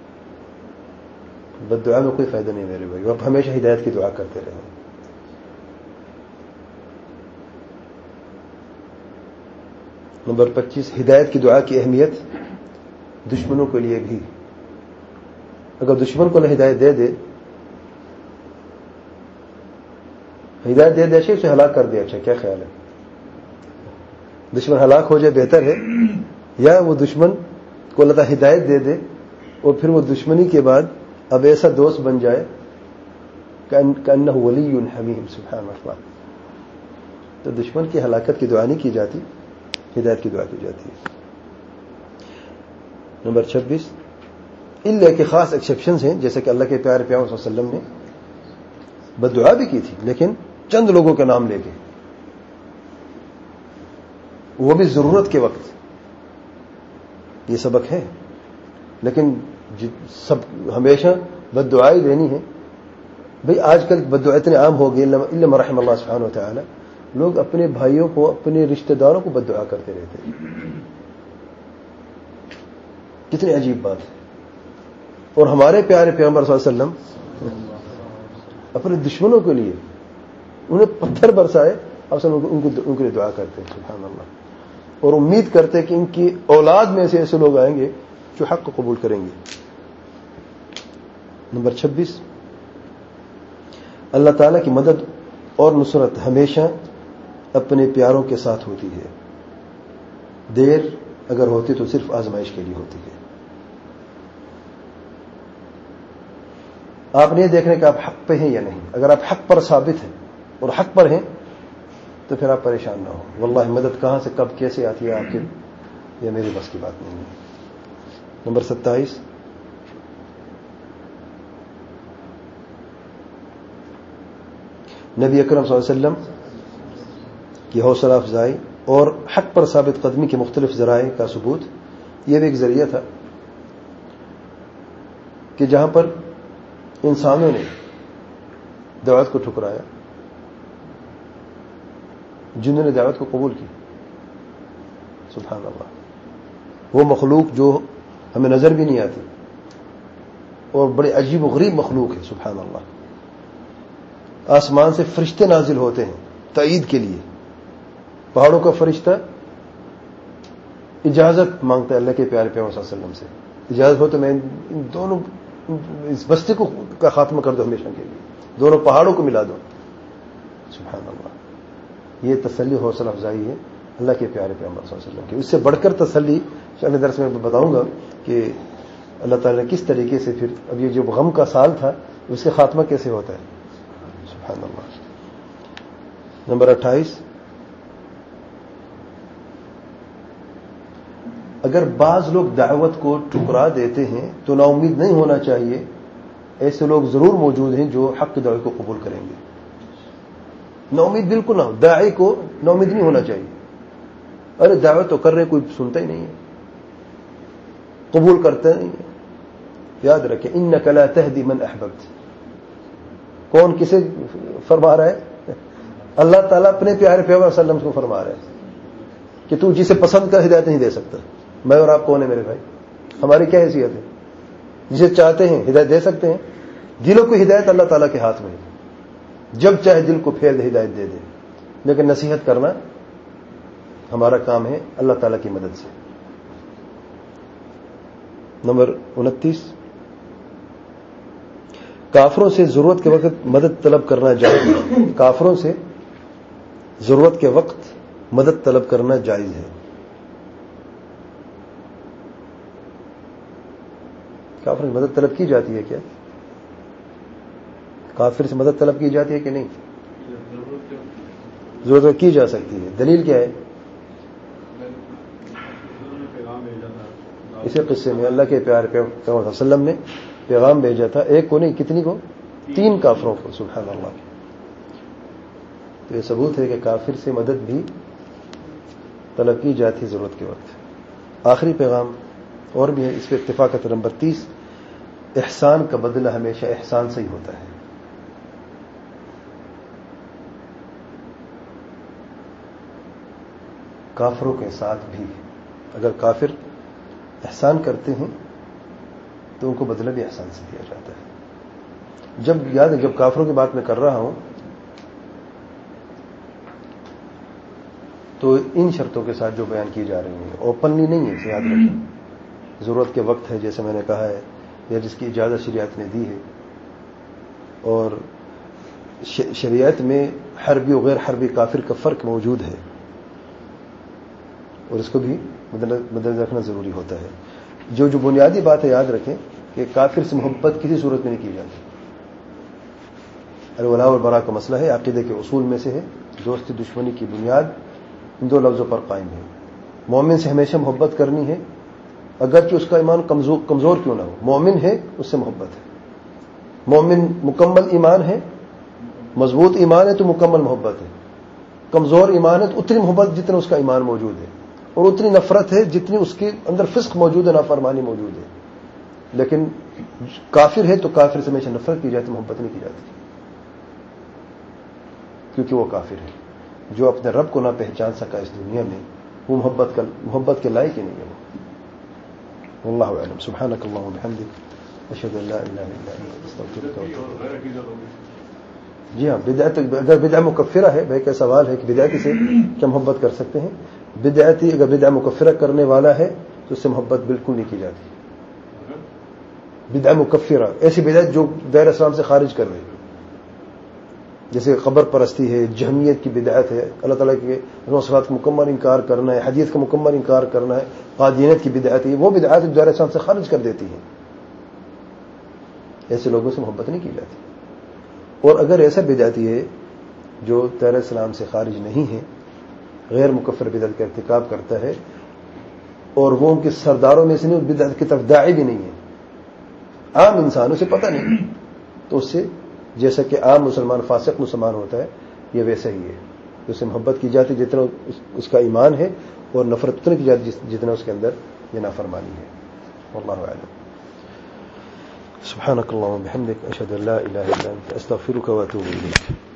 بد دعا میں کوئی فائدہ نہیں میرے بھائی. اب ہمیشہ ہدایت کی دعا کرتے رہیں. نمبر پچیس، ہدایت کی دعا کی اہمیت دشمنوں کے لیے بھی. اگر دشمن کو اللہ ہدایت دے دے، ہدایت دے دے اچھے، اسے ہلاک کر دے اچھا، کیا خیال ہے؟ دشمن ہلاک ہو جائے بہتر ہے، یا وہ دشمن کو اللہ تعالیٰ ہدایت دے دے اور پھر وہ دشمنی کے بعد اب ایسا دوست بن جائے کأنہ ولی حمیم. سبحان اللہ. تو دشمن کی ہلاکت کی دعا نہیں کی جاتی، ہدایت کی دعا کی جاتی ہے. نمبر چھبیس، اللہ کے خاص ایکسیپشنز ہیں، جیسے کہ اللہ کے پیارے پیغمبر صلی اللہ علیہ وسلم نے بد دعا بھی کی تھی، لیکن چند لوگوں کا نام لے کے، وہ بھی ضرورت کے وقت. یہ سبق ہے. لیکن سب ہمیشہ بد دعائی دینی ہے. بھئی آج کل بد دعا اتنے عام ہو گئی، الا من رحم اللہ سبحانہ و تعالی. لوگ اپنے بھائیوں کو، اپنے رشتہ داروں کو بد دعا کرتے رہتے ہیں. کتنی عجیب بات ہے. اور ہمارے پیارے پیغمبر صلی اللہ علیہ وسلم اپنے دشمنوں کے لیے انہیں پتھر برسائے، اب سب ان کے لیے دعا کرتے ہیں. سبحان اللہ. اور امید کرتے کہ ان کی اولاد میں سے ایسے لوگ آئیں گے جو حق کو قبول کریں گے. نمبر چھبیس، اللہ تعالیٰ کی مدد اور نصرت ہمیشہ اپنے پیاروں کے ساتھ ہوتی ہے. دیر اگر ہوتی تو صرف آزمائش کے لیے ہوتی ہے. آپ نہیں دیکھ رہے کہ آپ حق پہ ہیں یا نہیں. اگر آپ حق پر ثابت ہیں اور حق پر ہیں تو پھر آپ پریشان نہ ہو. واللہ مدد کہاں سے کب کیسے آتی ہے آپ کی، یہ میری بس کی بات نہیں ہے. نمبر ستائیس، نبی اکرم صلی اللہ علیہ وسلم کی حوصلہ افزائی اور حق پر ثابت قدمی کے مختلف ذرائع کا ثبوت. یہ بھی ایک ذریعہ تھا کہ جہاں پر انسانوں نے دعوت کو ٹھکرایا، جنہوں نے دعوت کو قبول کی. سبحان اللہ. وہ مخلوق جو ہمیں نظر بھی نہیں آتی اور بڑے عجیب و غریب مخلوق ہے. سبحان اللہ. آسمان سے فرشتے نازل ہوتے ہیں تائید کے لیے. پہاڑوں کا فرشتہ اجازت مانگتا ہے اللہ کے پیارے پیغمبر صلی اللہ علیہ وسلم سے، اجازت ہو تو میں ان دونوں اس بستی کو کا خاتمہ کر دو ہمیشہ کے لیے، دونوں پہاڑوں کو ملا دو. سبحان اللہ. یہ تسلی حوصلہ افزائی ہے اللہ کے پیارے پیغمبر صلی اللہ علیہ وسلم کی. اس سے بڑھ کر تسلی اگلے درس میں بتاؤں گا کہ اللہ تعالیٰ نے کس طریقے سے پھر اب یہ جو غم کا سال تھا اس کا خاتمہ کیسے ہوتا ہے. سبحان اللہ. نمبر اٹھائیس، اگر بعض لوگ دعوت کو ٹھکرا دیتے ہیں تو نا امید نہیں ہونا چاہیے. ایسے لوگ ضرور موجود ہیں جو حق کی دعوت کو قبول کریں گے. نا امید بالکل نہ ہو، داعی کو نا امید نہیں ہونا چاہیے. ارے دعوت تو کر رہے کوئی سنتا ہی نہیں ہے، قبول کرتے نہیں ہے. یاد رکھیں انک لا تہدی من احببت. کون کسے فرما رہا ہے؟ اللہ تعالیٰ اپنے پیارے پیغمبر صلی اللہ علیہ وسلم کو فرما رہا ہے کہ تو جسے پسند کر ہدایت نہیں دے سکتا. میں اور آپ کون ہیں میرے بھائی؟ ہماری کیا حیثیت ہے؟ جسے چاہتے ہیں ہدایت دے سکتے ہیں. دلوں کو ہدایت اللہ تعالیٰ کے ہاتھ میں ہے، جب چاہے دل کو پھیر دے ہدایت دے دے. لیکن نصیحت کرنا ہمارا کام ہے اللہ تعالیٰ کی مدد سے. نمبر انتیس، کافروں سے ضرورت کے وقت مدد طلب کرنا جائز ہے. کافروں سے ضرورت کے وقت مدد طلب کرنا جائز ہے. کافر سے مدد طلب کی جاتی ہے کیا؟ کافر سے مدد طلب کی جاتی ہے کہ نہیں؟ ضرورت کی جا سکتی ہے. دلیل کیا ہے؟ اسی قصے میں اللہ کے پیارے پیغمبر صلی اللہ علیہ وسلم نے پیغام بھیجا تھا، ایک کو نہیں کتنی کو؟ تین کافروں کو. سبحان اللہ. تو یہ ثبوت ہے کہ کافر سے مدد بھی طلب کی جاتی ہے ضرورت کے وقت. آخری پیغام اور بھی ہے، اس پہ اتفاق ہے. نمبر تیس، احسان کا بدلہ ہمیشہ احسان سے ہی ہوتا ہے. کافروں کے ساتھ بھی اگر کافر احسان کرتے ہیں تو ان کو بدلہ بھی احسان سے دیا جاتا ہے. جب یاد ہے جب کافروں کی بات میں کر رہا ہوں تو ان شرطوں کے ساتھ جو بیان کی جا رہی ہیں اوپنلی نہیں ہے، اسے یاد رکھیں. ضرورت کے وقت ہے جیسے میں نے کہا ہے، یا جس کی اجازت شریعت نے دی ہے. اور شریعت میں حربی و غیر حربی کافر کا فرق موجود ہے اور اس کو بھی مدنظر رکھنا ضروری ہوتا ہے. جو جو بنیادی بات ہے یاد رکھیں کہ کافر سے محبت کسی صورت میں نہیں کی جاتی. الولاء والبراء کا مسئلہ ہے، عقیدے کے اصول میں سے ہے. دوستی دشمنی کی بنیاد ان دو لفظوں پر قائم ہے. مومن سے ہمیشہ محبت کرنی ہے اگرچہ اس کا ایمان کمزور کمزور کیوں نہ ہو. مومن ہے اس سے محبت ہے. مومن مکمل ایمان ہے، مضبوط ایمان ہے تو مکمل محبت ہے. کمزور ایمان ہے تو اتنی محبت جتنا اس کا ایمان موجود ہے، اور اتنی نفرت ہے جتنی اس کے اندر فسق موجود ہے، نافرمانی موجود ہے. لیکن کافر ہے تو کافر سے ہمیشہ نفرت کی جاتی، محبت نہیں کی جاتی، کیونکہ وہ کافر ہے. جو اپنے رب کو نہ پہچان سکا اس دنیا میں وہ محبت کا محبت کے لائق ہی نہیں ہے. وہ واللہ اعلم. سبحانک اللہم وبحمدک، اشہد ان لا الہ الا انت، استغفرک واتوب الیک. جی ہاں، بدعت اگر بدعہ مکفرہ ہے، بھائی کا سوال ہے کہ بدعتی سے کیا محبت کر سکتے ہیں؟ بدعتی اگر بدعہ مکفرہ کرنے والا ہے تو اس سے محبت بالکل نہیں کی جاتی. بدعہ مکفرہ ایسی بدعت جو دائرہ اسلام سے خارج کر رہی، جیسے قبر پرستی ہے، جہمیت کی بدعت ہے، اللہ تعالیٰ کے صفات کا مکمل انکار کرنا ہے، حدیث کا مکمل انکار کرنا ہے، قادیانیت کی بدعت ہے. وہ بدعت جو دائرہ اسلام سے خارج کر دیتی ہیں، ایسے لوگوں سے محبت نہیں کی جاتی. اور اگر ایسا بدعتی ہے جو دائرہ اسلام سے خارج نہیں ہے، غیر مکفر بدعت کا ارتکاب کرتا ہے، اور وہ ان کے سرداروں میں سے نہیں، بدعت کی طرف داعی بھی نہیں ہے، عام انسان اسے پتہ نہیں، تو اس سے جیسا کہ عام مسلمان فاسق مسلمان ہوتا ہے، یہ ویسا ہی ہے. اس سے محبت کی جاتی جتنا اس کا ایمان ہے، اور نفرت اتنا کی جاتی جتنا اس کے اندر یہ نافرمانی ہے. واللہ اعلم. سبحانک اللہم وبحمدک، اشہد ان لا الہ الا انت، استغفرک واتوب الیک.